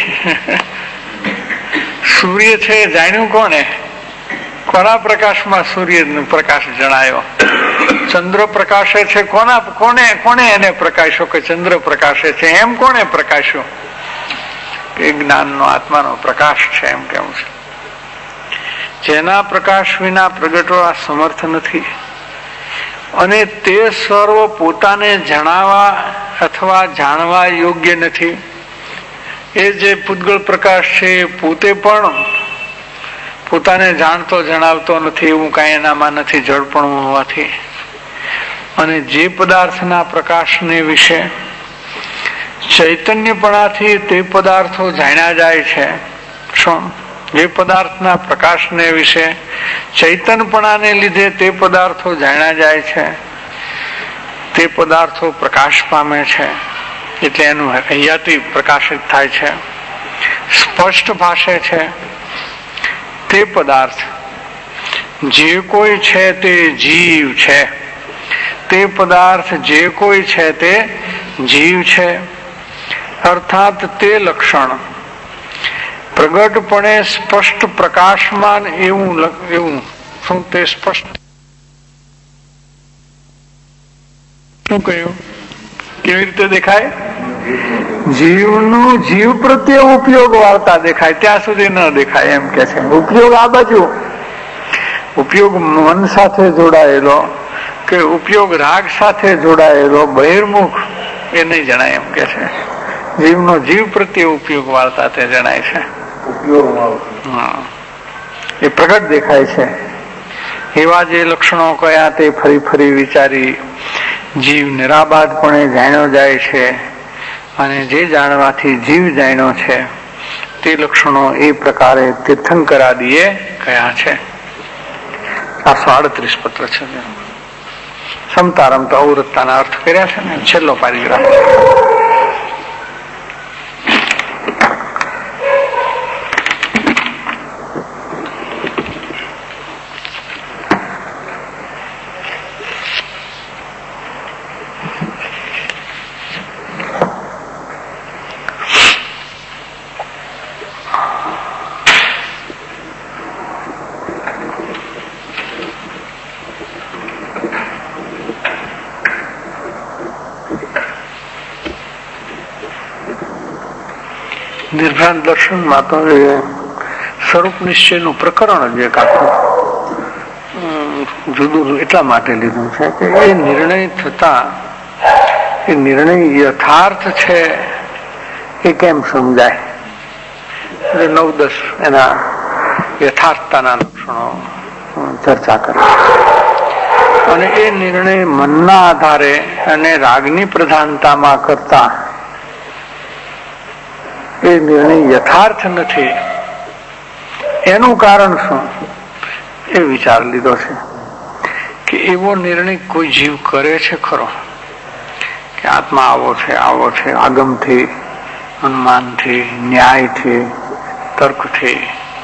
[SPEAKER 5] સૂર્ય છે જાણ્યું કોને? કોના પ્રકાશમાં સૂર્ય પ્રકાશ જણાયો? ચંદ્ર પ્રકાશે છે કોને એને પ્રકાશ્યો કે ચંદ્ર પ્રકાશે છે? એમ કોને પ્રકાશ્યો? એ જ્ઞાનનો આત્માનો પ્રકાશ છે એમ કેવું છે. જેના પ્રકાશ વિના પ્રગટવા સમર્થ નથી અને તે સર્વ પોતાને જણાવવા અથવા જાણવા યોગ્ય નથી. એ જે પૂતગળ પ્રકાશ છે પોતે પણ પોતાને જાણતો જણાવતો નથી, એવું કઈ એનામાં નથી જળપણું હોવાથી. અને જે પદાર્થના પ્રકાશને વિશે ચૈતન્યપણાથી તે પદાર્થો જાણ્યા જાય છે, શું જે પદાર્થના પ્રકાશને વિશે ચૈતન્યપણાને લીધે તે પદાર્થો જાણ્યા જાય છે, તે પદાર્થો પ્રકાશ પામે છે, એટલે એનું અહીંયાથી પ્રકાશિત થાય છે, સ્પષ્ટ ભાષે છે. તે પદાર્થ જે કોઈ છે તે જીવ છે, તે પદાર્થ જે કોઈ છે તે જીવ છે. અર્થાત તે લક્ષણ પ્રગટપણે સ્પષ્ટ પ્રકાશમાન એવું શું તે સ્પષ્ટ શું કહ્યું? કેવી રીતે દેખાય? જીવનું જીવ પ્રત્યે ઉપયોગ વાળતા દેખાય, ત્યાં સુધી ન દેખાય એમ કે છે. ઉપયોગ આ બાજુ, ઉપયોગ મન સાથે જોડાયેલો કે ઉપયોગ રાગ સાથે જોડાયેલો બહિર્મુખ એ નહીં જણાય એમ કે છે. જીવનો જીવ પ્રત્યે ઉપયોગ વાળતા તે જણાય છે. એ પ્રગટ દેખાય છે. એવા જે લક્ષણો કયા તે ફરી ફરી વિચારી જીવ નિરાબાદપણે જાણ્યો જાય છે, અને જે જાણવાથી જીવ જાણ્યો છે તે લક્ષણો એ પ્રકારે તીર્થંકરાદીએ કયા છે. 738 પત્ર છે. સમતારમ તો અવૃત્તાના અર્થ કર્યા છે ને, છેલ્લો પારિગ્રાફ. નિર્ભ્રાંત દર્શનમાં તો સ્વરૂપ નિશ્ચયનું પ્રકરણ જ એક આખું જુદું એટલા માટે લીધું છે કે એ નિર્ણય થતા એ નિર્ણય યથાર્થ છે એ કેમ સમજાય. 9-10 એના યથાર્થતાના લક્ષણો ચર્ચા કરે, અને એ નિર્ણય મનના આધારે અને રાગની પ્રધાનતામાં કરતા એ નિર્ણય યથાર્થ નથી. એનું કારણ શું એ વિચાર લીધો છે કે એવો નિર્ણય કોઈ જીવ કરે છે ખરો કે આત્મા આવો છે આગમથી, અનુમાનથી, ન્યાયથી, તર્કથી,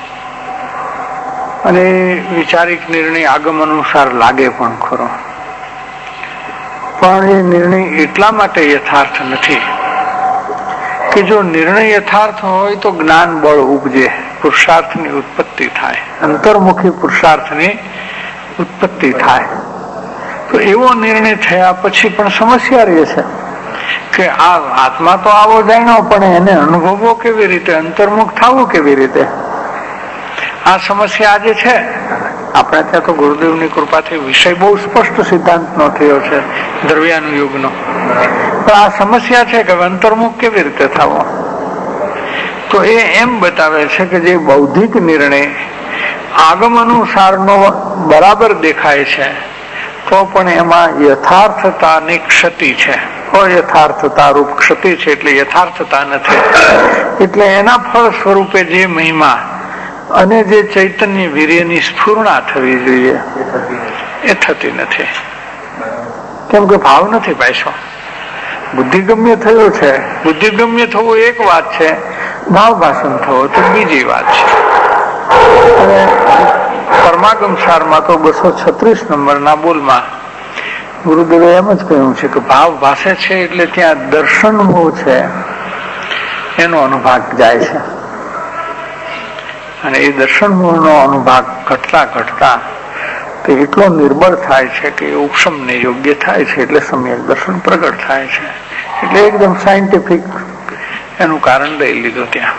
[SPEAKER 5] અને વિચારિક નિર્ણય આગમ અનુસાર લાગે પણ ખરો, પણ એ નિર્ણય એટલા માટે યથાર્થ નથી કે જો નિર્ણય યથાર્થ હોય તો જ્ઞાન બળ ઉપજે, પુરુષાર્થની ઉત્પત્તિ થાય, અંતર્મુખી પુરુષાર્થની ઉત્પત્તિ થાય. તો એવો નિર્ણય થયા પછી પણ સમસ્યા રહે છે કે આ આત્મા તો આવો જાણ્યો, પણ એને અનુભવવો કેવી રીતે, અંતર્મુખ થવું કેવી રીતે? આ સમસ્યા આજે છે. આપણે ત્યાં તો ગુરુદેવની કૃપાથી વિષય બહુ સ્પષ્ટ સિદ્ધાંતનો થયો છે, દ્રવ્યાનુયોગનો. પણ આ સમસ્યા છે કે અંતર્મુખ કેવી રીતે થવો? તો એ એમ બતાવે છે કે જે બૌદ્ધિક નિર્ણય આગમ અનુસારનો બરાબર દેખાય છે તો પણ એમાં યથાર્થતાની ક્ષતિ છે. અયથાર્થતા રૂપ ક્ષતિ છે, એટલે યથાર્થતા નથી. એટલે એના ફળ સ્વરૂપે જે મહિમા અને જે ચૈતન્ય વીર્યની સ્ફૂર્ણા થવી જોઈએ એ થતી નથી. કેમ કે ભાવ નથી પાછો. બુદ્ધિગમ્ય થયો છે. બુદ્ધિગમ્ય થવું એક વાત છે, ભાવ ભાષણ થવો તો બીજી વાત છે. અને પરમાગમ સારમાં તો 236 નંબરના બોલમાં ગુરુદેવે એમ જ કહ્યું છે કે ભાવ ભાષે છે એટલે ત્યાં દર્શન મોહ છે એનો અનુભાગ જાય છે. અને એ દર્શન મોહનો અનુભાગ ઘટતા ઘટતા તે એટલો નિર્બળ થાય છે કે ઉપશમને યોગ્ય થાય છે, એટલે સમ્યક દર્શન પ્રગટ થાય છે. એટલે એકદમ સાયન્ટિફિક એનું કારણ લઈ લીધું ત્યાં.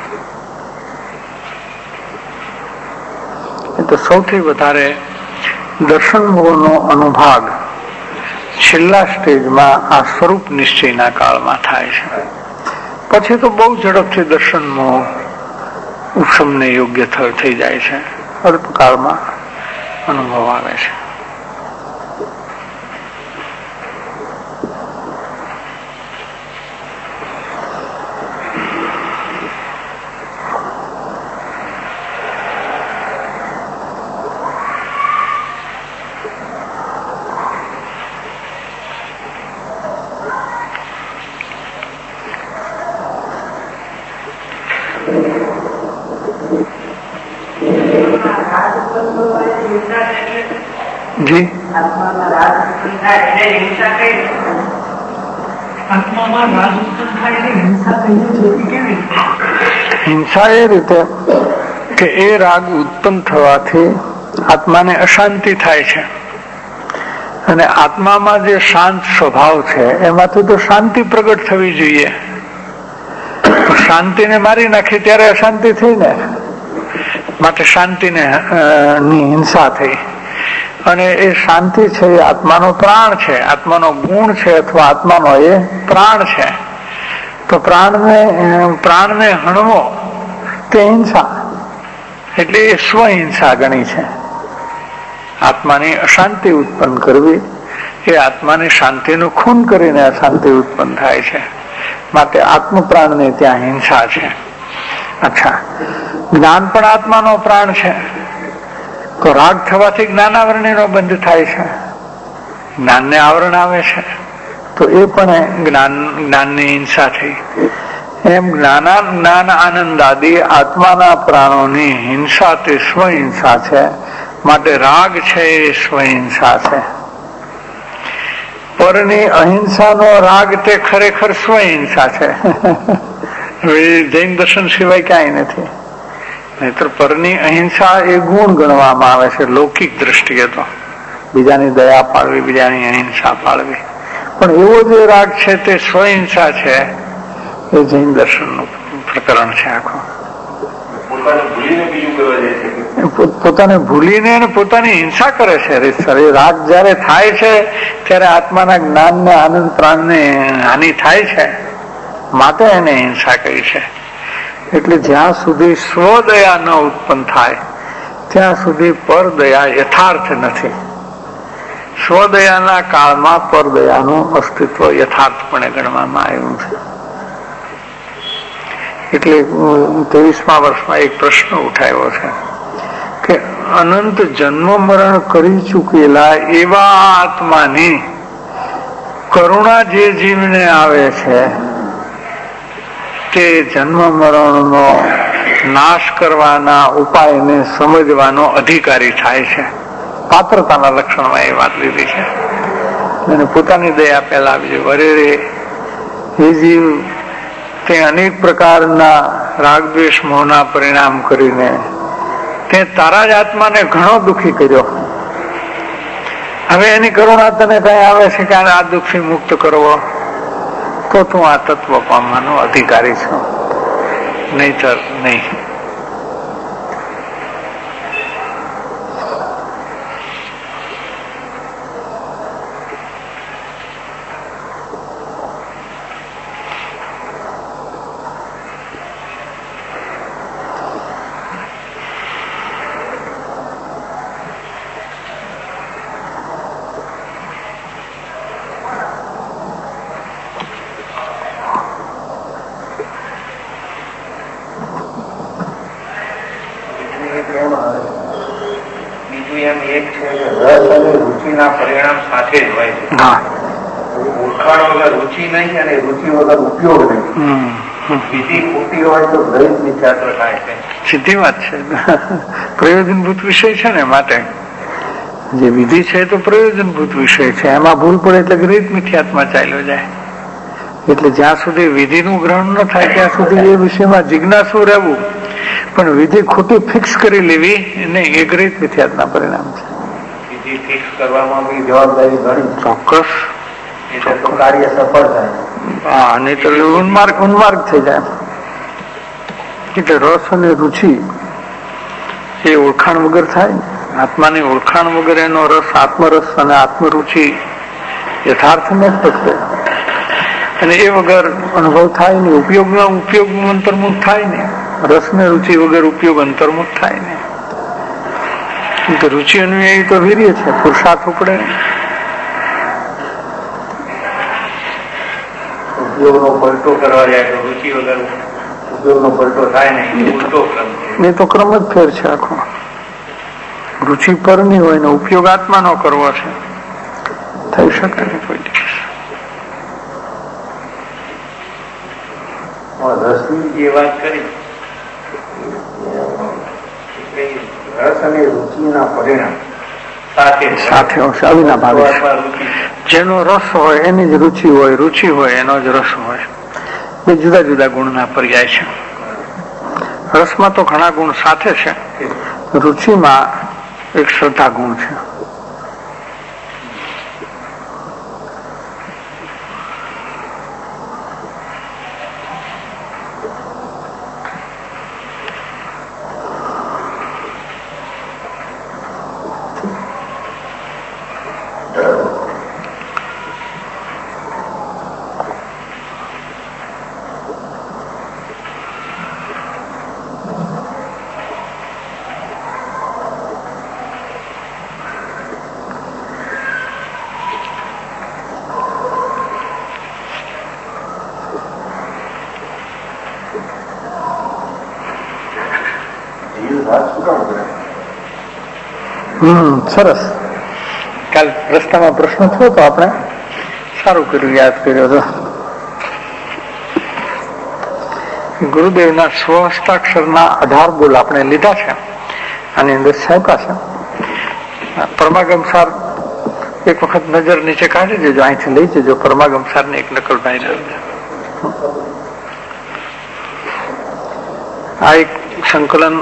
[SPEAKER 5] તો સૌથી વધારે દર્શન મોહનો અનુભાગ છેલ્લા સ્ટેજમાં આ સ્વરૂપ નિશ્ચયના કાળમાં થાય છે. પછી તો બહુ ઝડપથી દર્શન મોહ ઉપશમને યોગ્ય થઈ જાય છે. અલ્પકાળમાં અનુભવ આવે છે. જી હિંસા એ રીતે કે એ રાગ ઉત્પન્ન થવાથી આત્માને અશાંતિ થાય છે. અને આત્મામાં જે શાંત સ્વભાવ છે એમાંથી તો શાંતિ પ્રગટ થવી જોઈએ. શાંતિને મારી નાખી ત્યારે અશાંતિ થઈ ને, માટે શાંતિને ની હિંસા થઈ. અને એ શાંતિ છે એ આત્માનો પ્રાણ છે, આત્માનો ગુણ છે, અથવા આત્માનો એ પ્રાણ છે. તો પ્રાણને હણવો તે હિંસા, એટલે એ સ્વહિંસા ગણી છે. આત્માની અશાંતિ ઉત્પન્ન કરવી એ આત્માની શાંતિનું ખૂન કરીને અશાંતિ ઉત્પન્ન થાય છે. માટે આત્મપ્રાણને ત્યાં હિંસા છે. અચ્છા, જ્ઞાન પણ આત્માનો પ્રાણ છે. તો રાગ થવાથી જ્ઞાનાવરણીનો બંધ થાય છે, જ્ઞાનને આવરણ આવે છે, તો એ પણ જ્ઞાનની હિંસા થઈ. એમ જ્ઞાન આનંદ આદિ આત્માના પ્રાણોની હિંસા તે સ્વહિંસા છે. માટે રાગ છે એ સ્વહિંસા છે. પરની અહિંસાનો રાગ તે ખરેખર સ્વહિંસા છે. જૈન દર્શન સિવાય ક્યાંય નથી. નહીતર પરની અહિંસા એ ગુણ ગણવામાં આવે છે લૌકિક દ્રષ્ટિએ. તો બીજાની દયા પાળવી, બીજાની અહિંસા પાળવી, પણ એવો જે રાગ છે તે સ્વહિંસા છે. એ જૈન દર્શનનું પ્રકરણ છે આખું. પોતાને ભૂલીને અને પોતાની હિંસા કરે છે. એ રાગ જયારે થાય છે ત્યારે આત્માના જ્ઞાનને આનંદ પ્રાણને હાનિ થાય છે, માટે એને હિંસા કહી છે. એટલે જ્યાં સુધી સ્વદયા ન ઉત્પન્ન થાય ત્યાં સુધી પરદયા યથાર્થ નથી. સ્વદયાના કાળમાં પરદયાનું અસ્તિત્વ યથાર્થપણે ગણવામાં આવ્યું છે. એટલે 23મા વર્ષમાં એક પ્રશ્ન ઉઠાવ્યો છે કે અનંત જન્મ મરણ કરી ચૂકેલા એવા આત્માની કરુણા જે જીવને આવે છે તે જન્મ મરણનો નાશ કરવાના ઉપાયને સમજવાનો અધિકારી થાય છે. પાત્રતાના લક્ષણમાં એ વાત લીધી છે. અને પોતાની દયા પહેલા વરેરે એ જીવ તે અનેક પ્રકારના રાગદ્વેષ મોહના પરિણામ કરીને તે તારા જ આત્માને ઘણો દુઃખી કર્યો. હવે એની કરુણા તને કઈ આવે છે કે આ દુઃખથી મુક્ત કરવો, તો તું આ તત્વ પામવાનો અધિકારી છો, નહીતર નહીં.
[SPEAKER 2] એક છે કે રસ અને રુચિના પરિણામ સાથે જ હોય છે. ઓળખાણ વગર રુચિ નહીં અને રુચિ વગર ઉપયોગ નહીં. વિધિ ખોટી હોય તો દ્વૈત મિથ્યાત્વ થાય છે.
[SPEAKER 5] સીધી વાત છે. પ્રયોજનભૂત વિષય છે ને, માટે જે વિધિ છે તો પ્રયોજનભૂત વિષય છે. એમાં ભૂલ પડે એટલે દ્વૈત મિથ્યાત્વમાં ચાલ્યો જાય. એટલે જ્યાં સુધી વિધિનું ગ્રહણ ન થાય ત્યાં સુધી એ વિષયમાં જિજ્ઞાસુ રહેવું, પણ વિધિ ખોટી ફિક્સ કરી લેવી નહીં, એ દ્વૈત મિથ્યાત્વના પરિણામ છે.
[SPEAKER 2] વિધિ ફિક્સ કરવામાં બી જવાબદારી ઘણી.
[SPEAKER 5] ચોક્કસ.
[SPEAKER 2] એટલે તો કાર્ય સફળ થાય.
[SPEAKER 5] હા, નહીં તો ઉન્માર્ગ થઈ જાય. એટલે રસ અને રુચિ એ ઓળખાણ વગર થાય. આત્માની ઓળખાણ વગર એનો રસ, આત્મરસ અને આત્મરુચિ યથાર્થ ન થશે. અને એ વગર અનુભવ થાય નહીં. ઉપયોગમાં ઉપયોગ અંતર્મુખ થાય નહીં. રસ ને રુચિ વગર ઉપયોગ અંતર્મુખ થાય નહીં. રુચિ અન્વયી તો વીર્ય છે, પુરુષાર્થ ઉપડે.
[SPEAKER 2] ઉપયોગનો પલટો કરવા જાય તો રુચિ વગર ઉપયોગનો પલટો થાય નહીં. ઉલટો ક્રમ છે.
[SPEAKER 5] એ તો ક્રમ જ ફેર છે આખો. રુચિ પર નહીં હોય ને ઉપયોગ આત્માનો કરવો છે, થઈ શકે નહીં કોઈ દિવસ.
[SPEAKER 2] રસની જે વાત કરી, રસ અને રુચિના પરિણામ
[SPEAKER 5] સાથે અવિનાભાવી. જેનો રસ હોય એની જ રુચિ હોય, રુચિ હોય એનો જ રસ હોય. બે જુદા જુદા ગુણના પર્યાય છે. રસમાં તો ઘણા ગુણ સાથે છે, રુચિમાં એક શ્રદ્ધા ગુણ છે. સરસ. કાલ રસ્તામાં પ્રશ્ન થયો તો આપણે સારું કર્યું, યાદ કર્યો હતો. ગુરુદેવના સ્વહસ્તાક્ષરના 18 બોલ આપણે લીધા છે, આની અંદર છાપ્યા છે. પરમાગમસાર એક વખત નજર નીચે કાઢી દેજો, અહીંથી લઈ જજો. પરમાગમસારની એક નકલ ભાઈને આ એક સંકલન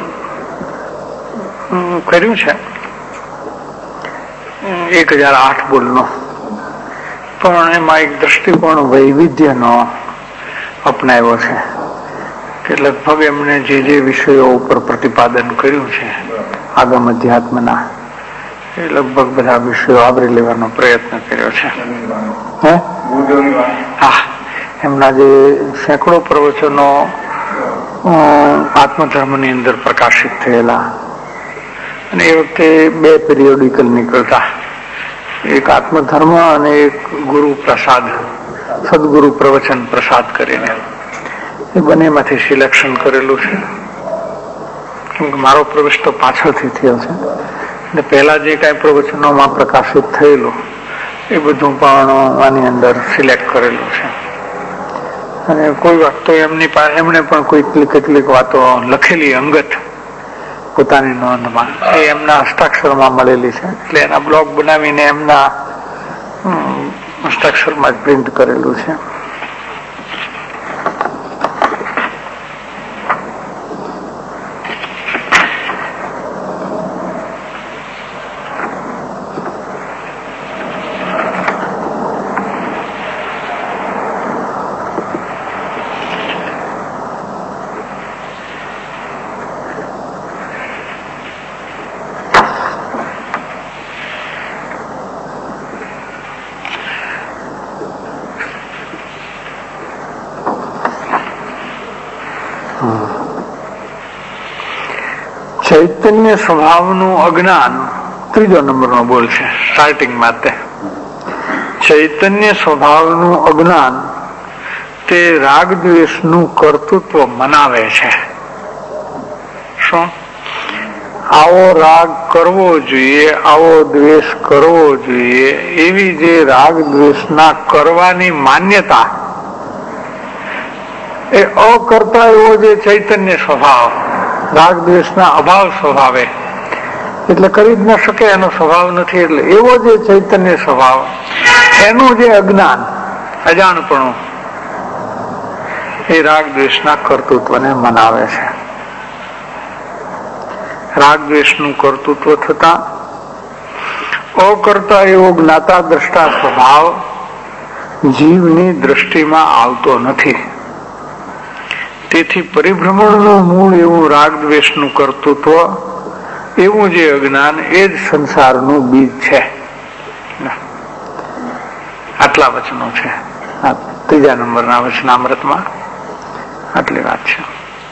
[SPEAKER 5] કર્યું છે 1008 બોલનો, પણ એમાં એક દ્રષ્ટિકોણ વૈવિધ્યનો અપનાવ્યો છે કે લગભગ એમણે જે જે વિષયો ઉપર પ્રતિપાદન કર્યું છે આગમ અધ્યાત્મના, એ લગભગ બધા વિષયો આવરી લેવાનો પ્રયત્ન કર્યો છે. હા, એમના જે સેંકડો પ્રવચનો આત્મધર્મની અંદર પ્રકાશિત થયેલા, અને એ વખતે 2 પિરિયોડિકલ નીકળતા, એક આત્મધર્મ અને એક ગુરુ પ્રસાદ, સદગુરુ પ્રવચન પ્રસાદ કરીને. એ બંનેમાંથી સિલેક્શન કરેલું છે. કેમ કે મારો પ્રવેશ તો પાછળથી થયો છે, અને પહેલા જે કાંઈ પ્રવચનોમાં પ્રકાશિત થયેલું એ બધું પણ આની અંદર સિલેક્ટ કરેલું છે. અને કોઈ વાત તો એમણે પણ કેટલીક વાતો લખેલી અંગત પોતાની નોંધમાં, એ એમના હસ્તાક્ષરમાં મળેલી છે. એટલે એના બ્લોગ બનાવીને એમના હસ્તાક્ષરમાં જ પ્રિન્ટ કરેલું છે. ચૈતન્ય સ્વભાવનું અજ્ઞાન, 3જો નંબરનો બોલ છે સ્ટાર્ટિંગ માટે. ચૈતન્ય સ્વભાવનું અજ્ઞાન તે રાગ દ્વેષનું કર્તૃત્વ મનાવે છે. શું? આવો રાગ કરવો જોઈએ, આવો દ્વેષ કરવો જોઈએ, એવી જે રાગ દ્વેષના કરવાની માન્યતા, એ અકર્તા એવો જે ચૈતન્ય સ્વભાવ, રાગ દ્વેષના અભાવ સ્વભાવે, એટલે કરી જ ન શકે એનો સ્વભાવ નથી, એટલે એવો જે ચૈતન્ય સ્વભાવ, એનું જે અજ્ઞાન, અજાણપણું, એ રાગ દ્વેષના કર્તૃત્વને મનાવે છે. રાગ દ્વેષનું કર્તૃત્વ થતા અકર્તા એવો જ્ઞાતા દ્રષ્ટા સ્વભાવ જીવની દ્રષ્ટિમાં આવતો નથી. તેથી પરિભ્રમણનું મૂળ એવું રાગ દ્વેષનું કર્તૃત્વ, એવું જે અજ્ઞાન, એ જ સંસારનું બીજ છે. આટલા વચનો છે આ 3જા નંબરના વચનામૃતમાં. આટલી વાત છે.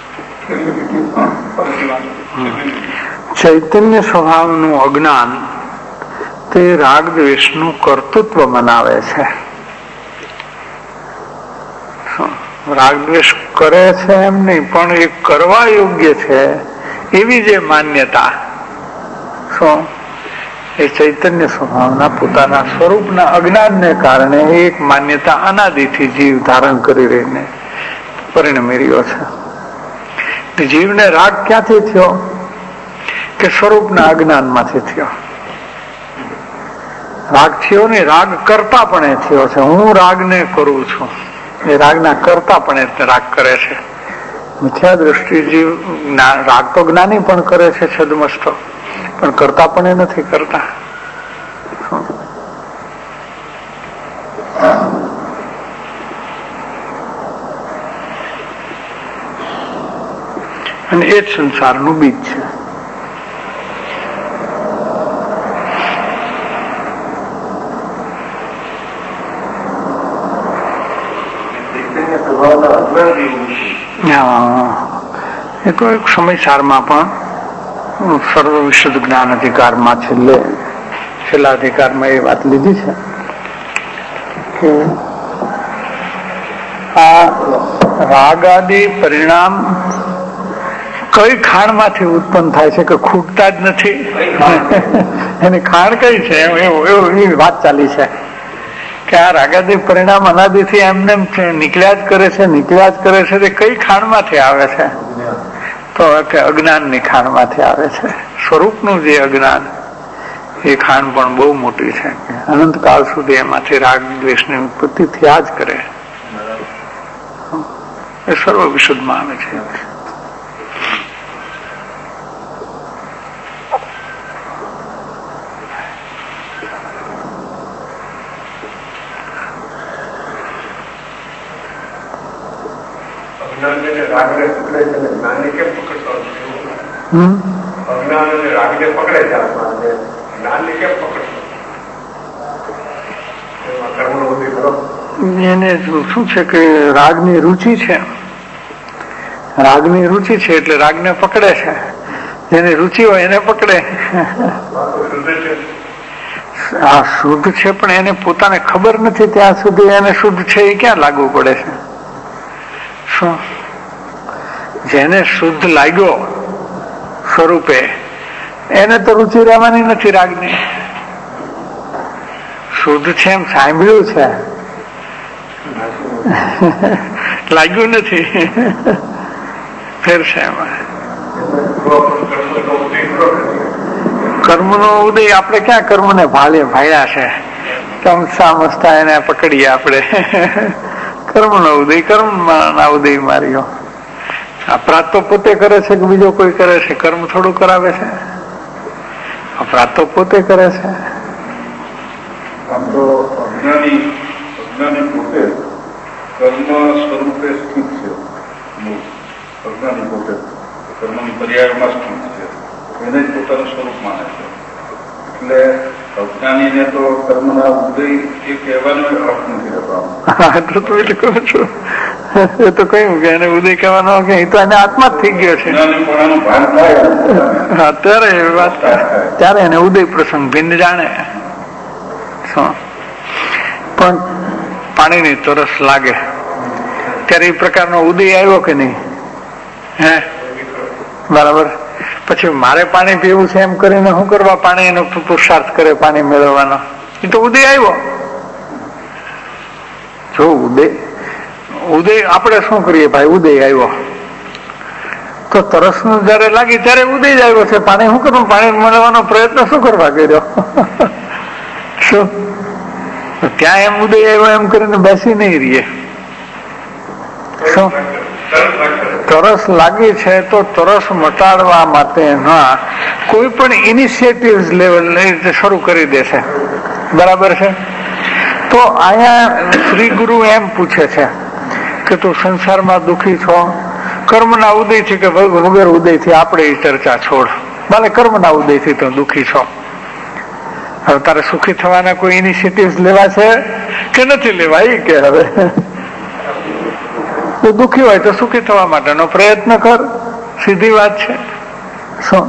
[SPEAKER 5] ચૈતન્ય સ્વભાવનું અજ્ઞાન તે રાગ દ્વેષનું કર્તૃત્વ મનાવે છે. રાગ દ્વેષ કરે છે એમ નહીં, પણ એ કરવા યોગ્ય છે એવી જે માન્યતા, શું એ ચૈતન્ય સ્વભાવના પોતાના સ્વરૂપના અજ્ઞાનને કારણે એક માન્યતા અનાદિથી જીવ ધારણ કરી રહીને પરિણમી રહ્યો છે. જીવને રાગ ક્યાંથી થયો? કે સ્વરૂપના અજ્ઞાનમાંથી થયો. રાગ થયો ને રાગ કરતા પણ થયો છે. હું રાગને કરું છું, એ રાગના કરતા પણ રાગ કરે છે. મિથ્યા દ્રષ્ટિ જીવ રાગ તો જ્ઞાની પણ કરે છે છદમસ્તો, પણ કરતા પણ એ નથી કરતા. અને એ જ સંસારનું બીજ છે. એ તો એક સમયસારમાં પણ સર્વ વિશુદ્ધ જ્ઞાન અધિકારમાં છેલ્લા અધિકારમાં એ વાત લીધી છે કે આ રાગ આદિ પરિણામ કઈ ખાણ માંથી ઉત્પન્ન થાય છે કે ખૂટતા જ નથી. એની ખાણ કઈ છે એવી વાત ચાલી છે કે આ રાગાદી પરિણામ અનાદિથી એમને નીકળ્યા જ કરે છે. તે કઈ ખાણમાંથી આવે છે? તો કે અજ્ઞાનની ખાણમાંથી આવે છે. સ્વરૂપનું જે અજ્ઞાન, એ ખાણ પણ બહુ મોટી છે. અનંતકાળ સુધી એમાંથી રાગ દ્વેષની ઉત્પત્તિ થયા જ કરે. એ સર્વ વિશુદ્ધમાં આવે છે.
[SPEAKER 4] રાગને પકડે છે, જ્ઞાનને કેમ પકડતો? અજ્ઞાન અને રાગને પકડે છે, જ્ઞાનને કેમ પકડતો?
[SPEAKER 5] એને શું છે કે રાગની રુચિ છે, એટલે રાગને પકડે છે. જેની રુચિ હોય એને પકડે. આ શુદ્ધ છે, પણ એને પોતાને ખબર નથી ત્યાં સુધી એને શુદ્ધ છે એ ક્યાં લાગુ પડે છે? શું જેને શુદ્ધ લાગ્યો સ્વરૂપે, એને તો રુચિ રહેવાની નથી રાગની. શુદ્ધ છે એમ સાંભળ્યું છે, લાગ્યું નથી. ફેર છે એમાં. કર્મનો ઉદય આપણે ક્યાં કર્મને ભાળ્યા છે? કમસા મસ્તા એને પકડીએ આપણે. કર્મનો ઉદય કર્મના ઉદય માર્યો. અપરાધ તો પોતે કરે છે કે બીજો કોઈ કરે છે? કર્મ થોડું કરાવે છે? અપરાધ તો પોતે કરે છે.
[SPEAKER 4] અજ્ઞાની પોતે કર્મ સ્વરૂપે સ્થિત છે. અજ્ઞાની પોતે કર્મની પર્યાયમાં સ્થિત છે, એને જ પોતાનું સ્વરૂપ માને છે. એટલે અજ્ઞાનીને તો કર્મના ઉદય એ કહેવાનો અર્થ નથી રહેતો.
[SPEAKER 5] એટલું તો એટલે કહું છું. એ તો કહ્યું કે એને ઉદય કહેવાનો કે એ તો એને આત્મા જ થઈ ગયો છે. ત્યારે એને ઉદય પ્રસંગ ભિન્ન જાણે. પણ પાણીની તરસ લાગે ત્યારે એ પ્રકારનો ઉદય આવ્યો કે નહીં? હે, બરાબર. પછી મારે પાણી પીવું છે એમ કરીને શું કરવા પાણી એનો પુરુષાર્થ કરે પાણી મેળવવાનો? એ તો ઉદય આવ્યો. જો ઉદય આપણે શું કરીએ ભાઈ? ઉદય આવ્યો તો તરસનું જયારે લાગી ત્યારે ઉદય જ આવ્યો છે. પાણી શું કરવું? પાણી મેળવવાનો પ્રયત્ન શું કરવા કર્યો? શું ત્યાં એમ ઉદય આવ્યો એમ કરીને બેસી નહીં રહીએ. શું તરસ લાગી છે તો તરસ મટાડવા માટેના કોઈ પણ ઇનિશિયેટિવ લેવલ શરૂ કરી દેશે. બરાબર છે? તો અહીંયા શ્રી ગુરુ એમ પૂછે છે કે તું સંસારમાં દુઃખી છો કર્મના ઉદયથી કે વગર ઉદયથી? આપણે એ ચર્ચા છોડ. ભલે કર્મના ઉદયથી તો દુઃખી છો. હવે તારે સુખી થવાના કોઈ ઇનિશિયેટિવ લેવા છે કે નથી લેવા? એ કે હવે તું દુઃખી હોય તો સુખી થવા માટેનો પ્રયત્ન કર. સીધી વાત છે. શું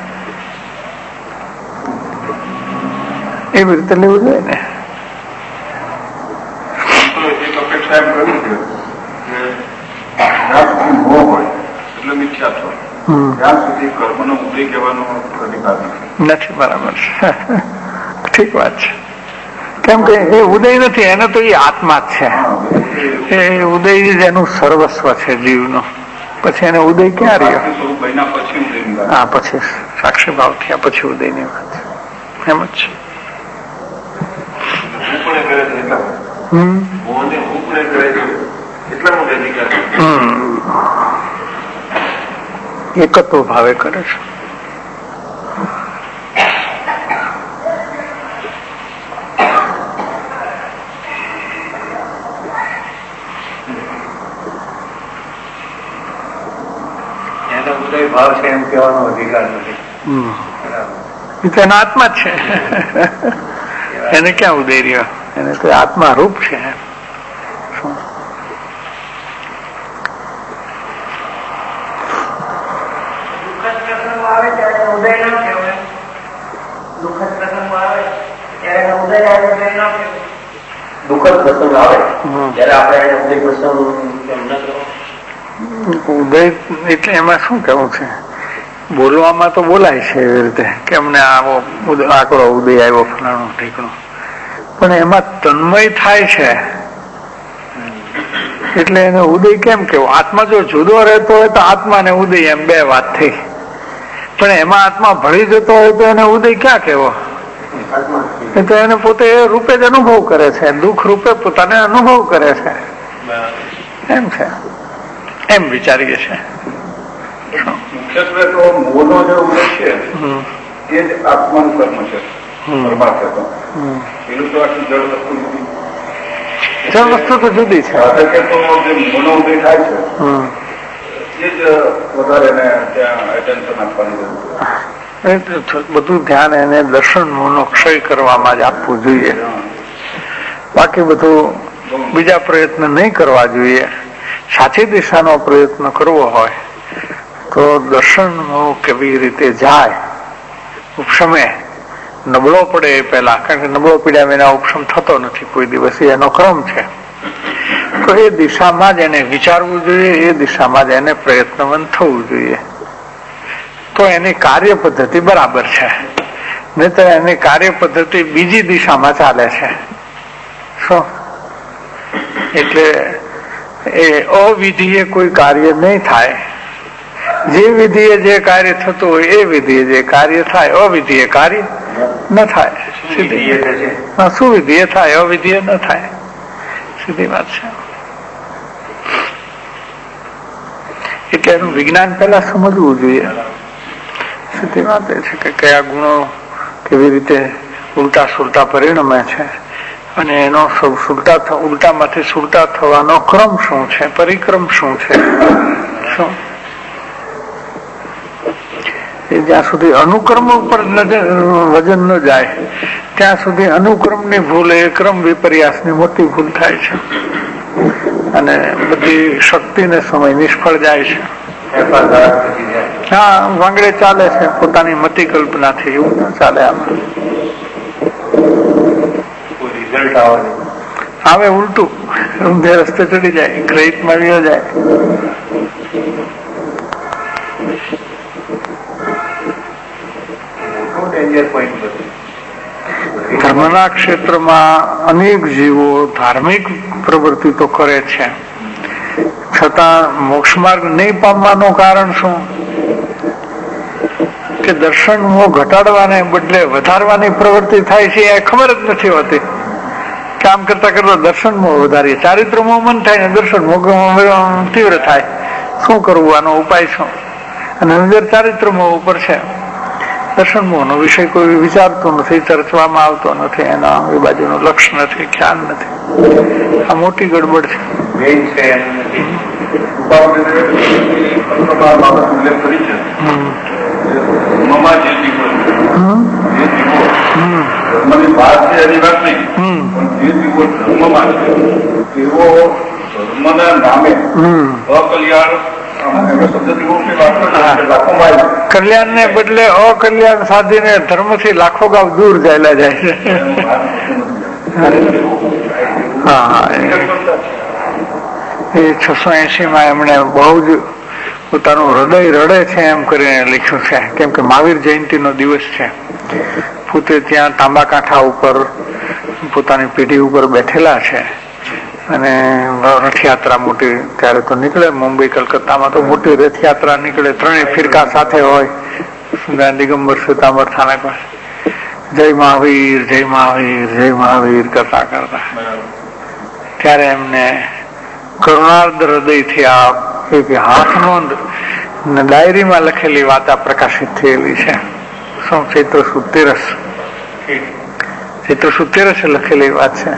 [SPEAKER 5] એવી રીતે લેવું જોઈએ ને? નથી. બરાબર છે. ઠીક વાત છે. કેમ કે એ ઉદય નથી, એને તો એ આત્મા જ છે. એ ઉદય જ એનું સર્વસ્વ છે જીવનું. પછી એને ઉદય ક્યાં રહ્યો? હા, પછી સાક્ષી ભાવ થયા પછી ઉદય ની વાત એમ જ છે. એકત્વ ભાવે કરે છે.
[SPEAKER 2] ભાવ છે એમ કહેવાનો અધિકાર નથી.
[SPEAKER 5] તેના આત્મા જ છે. એને ક્યાં ઉદય રહ્યો? એને તો આત્મા રૂપ છે.
[SPEAKER 2] દુઃખદ પ્રસંગ આવે ત્યારે આપણે એને ઉદય પ્રસંગ કેમ ન કરો?
[SPEAKER 5] ઉદય એટલે એમાં શું કેવું છે? બોલવામાં તો બોલાય છે એવી રીતે કે અમને આવો આકડો ઉદય આવ્યો ફલાણું ઠીકણું, પણ એમાં તન્મય થાય છે એટલે એને ઉદય કેમ કેવું? આત્મા જો જુદો રહેતો હોય તો આત્મા ને ઉદય એમ બે વાત થઈ, પણ એમાં આત્મા ભળી જતો હોય તો એને ઉદય ક્યાં કેવો? એ તો એને પોતે રૂપે જ અનુભવ કરે છે, દુઃખ રૂપે પોતાને અનુભવ કરે છે. એમ છે, એમ વિચારીએ છે.
[SPEAKER 4] મુખ્યત્વે તો મોનો જે ઉદય છે એ જ આત્માનું કર્મ છે. પેલું તો આખી જળ વસ્તુ નથી.
[SPEAKER 5] જળ વસ્તુ તો જુદી છે.
[SPEAKER 4] તો જે મોનો ઉદય થાય છે એ જ વધારે એને ત્યાં એટેન્શન આપવાની જરૂર.
[SPEAKER 5] બધું ધ્યાન એને દર્શન નો ક્ષય કરવામાં જ આપવું જોઈએ. બાકી બધું બીજા પ્રયત્ન નહીં કરવા જોઈએ. સાચી દિશાનો પ્રયત્ન કરવો હોય તો દર્શન કેવી રીતે જાય, ઉપશમે નબળો પડે એ પહેલા, કારણ કે નબળો પીડ્યા વિના ઉપશમ થતો નથી કોઈ દિવસ, એનો ક્રમ છે. તો એ દિશામાં જ એને વિચારવું જોઈએ, એ દિશામાં જ એને પ્રયત્નવંત થવું જોઈએ. તો એની કાર્ય પદ્ધતિ બરાબર છે, નહીં તો એની કાર્ય પદ્ધતિ બીજી દિશામાં ચાલે છે. શું એટલે એ અવિધિએ કોઈ કાર્ય નહીં થાય. જે વિધિએ જે કાર્ય થતું હોય એ વિધિએ જે કાર્ય થાય, અવિધિએ કાર્ય ન થાય. સુવિધિએ થાય, અવિધિએ ન થાય. સીધી વાત છે. એટલે એનું વિજ્ઞાન પેલા સમજવું જોઈએ. સીધી વાત એ છે કે કયા ગુણો કેવી રીતે ઉલટા સુલટા પરિણમે છે અને એનો ઉલટામાંથી સુલટા થવાનો ક્રમ શું છે, પરિક્રમ શું છે. શું એ જ્યાં સુધી અનુક્રમ ઉપર વજન ન જાય ત્યાં સુધી અનુક્રમની ભૂલ એ ક્રમ વિપર્યાસની મોટી ભૂલ થાય છે અને બધી શક્તિને સમય નિષ્ફળ જાય છે. હા, વાંગડે ચાલે છે પોતાની મતિ કલ્પનાથી. એવું ના ચાલે. આમાં આવે ઉલટું, ઊંધે રસ્તે ચડી જાય, ગ્રહિતમાં વ્યો જાય. ધર્મના ક્ષેત્રમાં અનેક જીવો ધાર્મિક પ્રવૃત્તિ તો કરે છે, છતાં મોક્ષ માર્ગ નહીં પામવાનું કારણ શું? કે દર્શન મોહ ઘટાડવાને બદલે વધારવાની પ્રવૃત્તિ થાય છે, એ ખબર જ નથી હોતી. કામ કરતા કરતા દર્શન મોહ વધારીએ, ચારિત્ર મોહ મન થાય ને દર્શન મોહ તીવ્ર થાય. શું કરવું? આનો ઉપાય શું? અને નજર ચારિત્ર મોહ ઉપર છે. દર્શન મોહ નો વિષય કોઈ વિચારતો નથી, ચર્ચવામાં આવતો નથી, એના એ બાજુનું લક્ષ્ય નથી, ખ્યાલ નથી. આ મોટી ગડબડ છે. કલ્યાણ ને બદલે અકલ્યાણ સાધીને ધર્મ થી લાખો ગાવ દૂર ચાલ્યા જાય છે. એ 680 માં એમણે બહુ જ પોતાનું હૃદય રડે છે એમ કરીને લખ્યું છે. કેમ કે મહાવીર જયંતિ નો દિવસ છે. પોતે ત્યાં તાંબા કાંઠા ઉપર પોતાની પેઢી ઉપર બેઠેલા છે અને રથયાત્રા મોટી ત્યારે તો નીકળે. મુંબઈ કલકત્તામાં તો મોટી રથયાત્રા નીકળે, ત્રણેય ફિરકા સાથે હોય. દિગંબર શ્વેતાંબર સ્થાનક જય મહાવીર જય મહાવીર જય મહાવીર કરતા કરતા ત્યારે એમને કરુણાર્ધ હૃદયથી આ એક હાથનો ડાયરીમાં લખેલી વાતા પ્રકાશિત થયેલી છે. શું? ચૈત્ર સુદ 13 લખેલી વાત છે.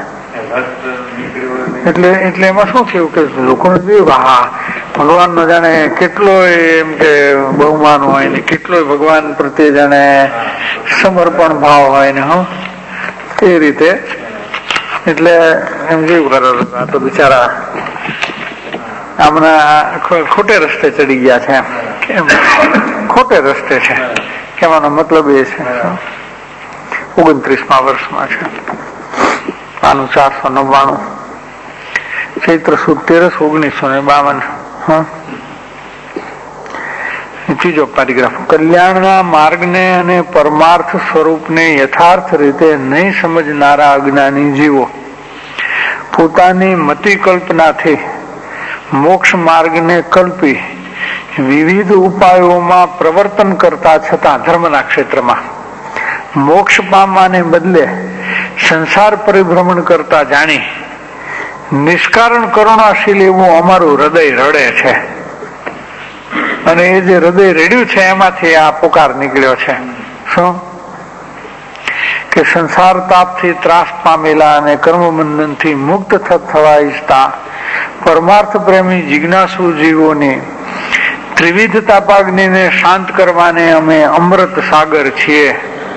[SPEAKER 5] એટલે એમાં શું થયું કે લોકોને જોયું હા ભગવાન નો જાણે કેટલો એમ કે બહુમાન હોય ને કેટલો ભગવાન પ્રત્યે જાણે સમર્પણ ભાવ હોય ને એ રીતે. એટલે એમ જેવું આ તો બિચારા હમણાં ખોટે રસ્તે ચડી ગયા છે. કેમ ખોટે રસ્તે છે? કહેવાનો મતલબ એ છે 29મા વર્ષમાં છે. આનું 499 ચૈત્ર સુદ 13 1952. ત્રીજો પેરેગ્રાફ. કલ્યાણના માર્ગને અને પરમાર્થ સ્વરૂપને યથાર્થ રીતે નહીં સમજનારા અજ્ઞાની જીવો પોતાની મતિ કલ્પનાથી મોક્ષ માર્ગને કલ્પી વિવિધ ઉપાયોમાં પ્રવર્તન કરતા છતાં ધર્મના ક્ષેત્રમાં મોક્ષ પામવાને બદલે સંસાર પરિભ્રમણ કરતા જાણી નિષ્કારણ કરુણાશીલ એવું અમારું હૃદય રડે છે. અને એ જે હૃદય રેડ્યું છે એમાંથી આ પુકાર નીકળ્યો છે. શું? કે સંસાર તાપથી ત્રાસ પામેલા અને કર્મબંધનથી મુક્ત થવા ઈચ્છતા પરમાર્થ પ્રેમી જિજ્ઞાસુ જીવોની ત્રિવિધ તાપાગ્નિને શાંત કરવાને અમે અમૃત સાગર છીએ.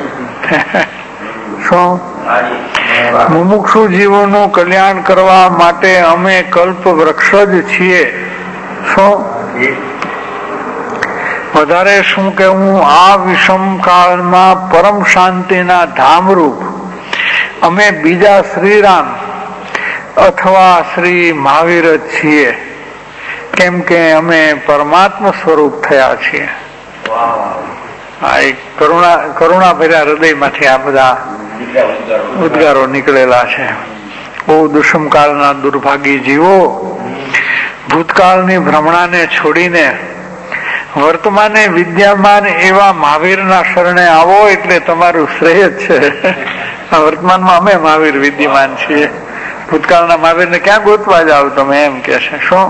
[SPEAKER 5] શું? મુમુક્ષુ જીવોનું કલ્યાણ કરવા માટે અમે કલ્પ વૃક્ષ જ છીએ. શું? વધારે શું કહેવું? આ વિષમ કાળમાં પરમ શાંતિના ધામરૂપ અમે બીજા શ્રીરામ અથવા શ્રી મહાવીર જ છીએ. કેમ કે અમે પરમાત્મા સ્વરૂપ થયા છીએ. આ એક કરુણા ભર્યા હૃદયમાંથી આ બધા ઉદ્ગારો નીકળેલા છે. બહુ દુષ્મકાળના દુર્ભાગી જીવો ભૂતકાળની ભ્રમણાને છોડીને વર્તમાને વિદ્યામાન એવા મહાવીરના શરણે આવો એટલે તમારું શ્રેય જ છે. વર્તમાનમાં અમે મહાવીર વિદ્યમાન છીએ, ભૂતકાળના મહાવીરને ક્યાં ગોતવા જાવ તમે એમ કે છે. શું?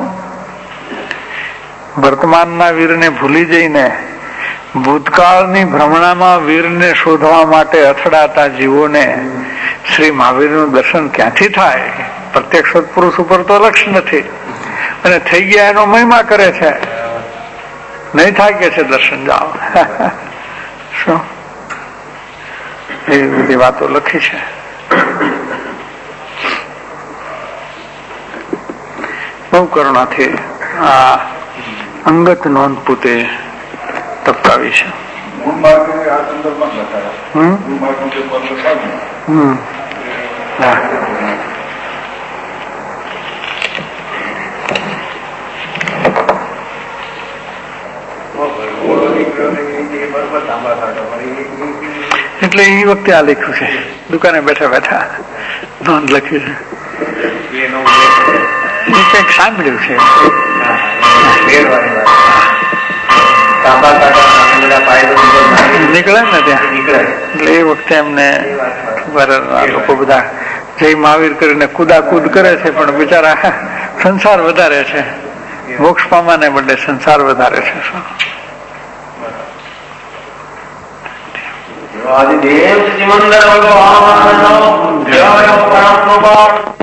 [SPEAKER 5] વર્તમાનના વીરને ભૂલી જઈને ભૂતકાળની ભ્રમણામાં વીરને શોધવા માટે અથડાતા જીવોને શ્રી મહાવીરનું દર્શન ક્યાંથી થાય? પ્રત્યક્ષ સત્પુરુષ ઉપર તો લક્ષ્ય નથી અને થઈ ગયા એનો મહિમા કરે છે. નહીં થાય કે છે દર્શન જાઓ. શું? એવી બધી વાતો લખી છે. બહુ કરુણાથી આ અંગત નોંધ પોતે તપકાવી છે. એટલે એ વખતે આ લખ્યું છે, દુકાને બેઠા બેઠા નોંધ લખ્યું છે. એ કંઈક સાંભળ્યું છે. નીકળે ને ત્યાં એટલે એ વખતે એમને લોકો બધા જય મહાવીર કરીને કુદાકુદ કરે છે, પણ બિચારા સંસાર વધારે છે, મોક્ષ પામાને બદલે સંસાર વધારે છે.
[SPEAKER 2] દેવ શ્રીમંદર ભગવાન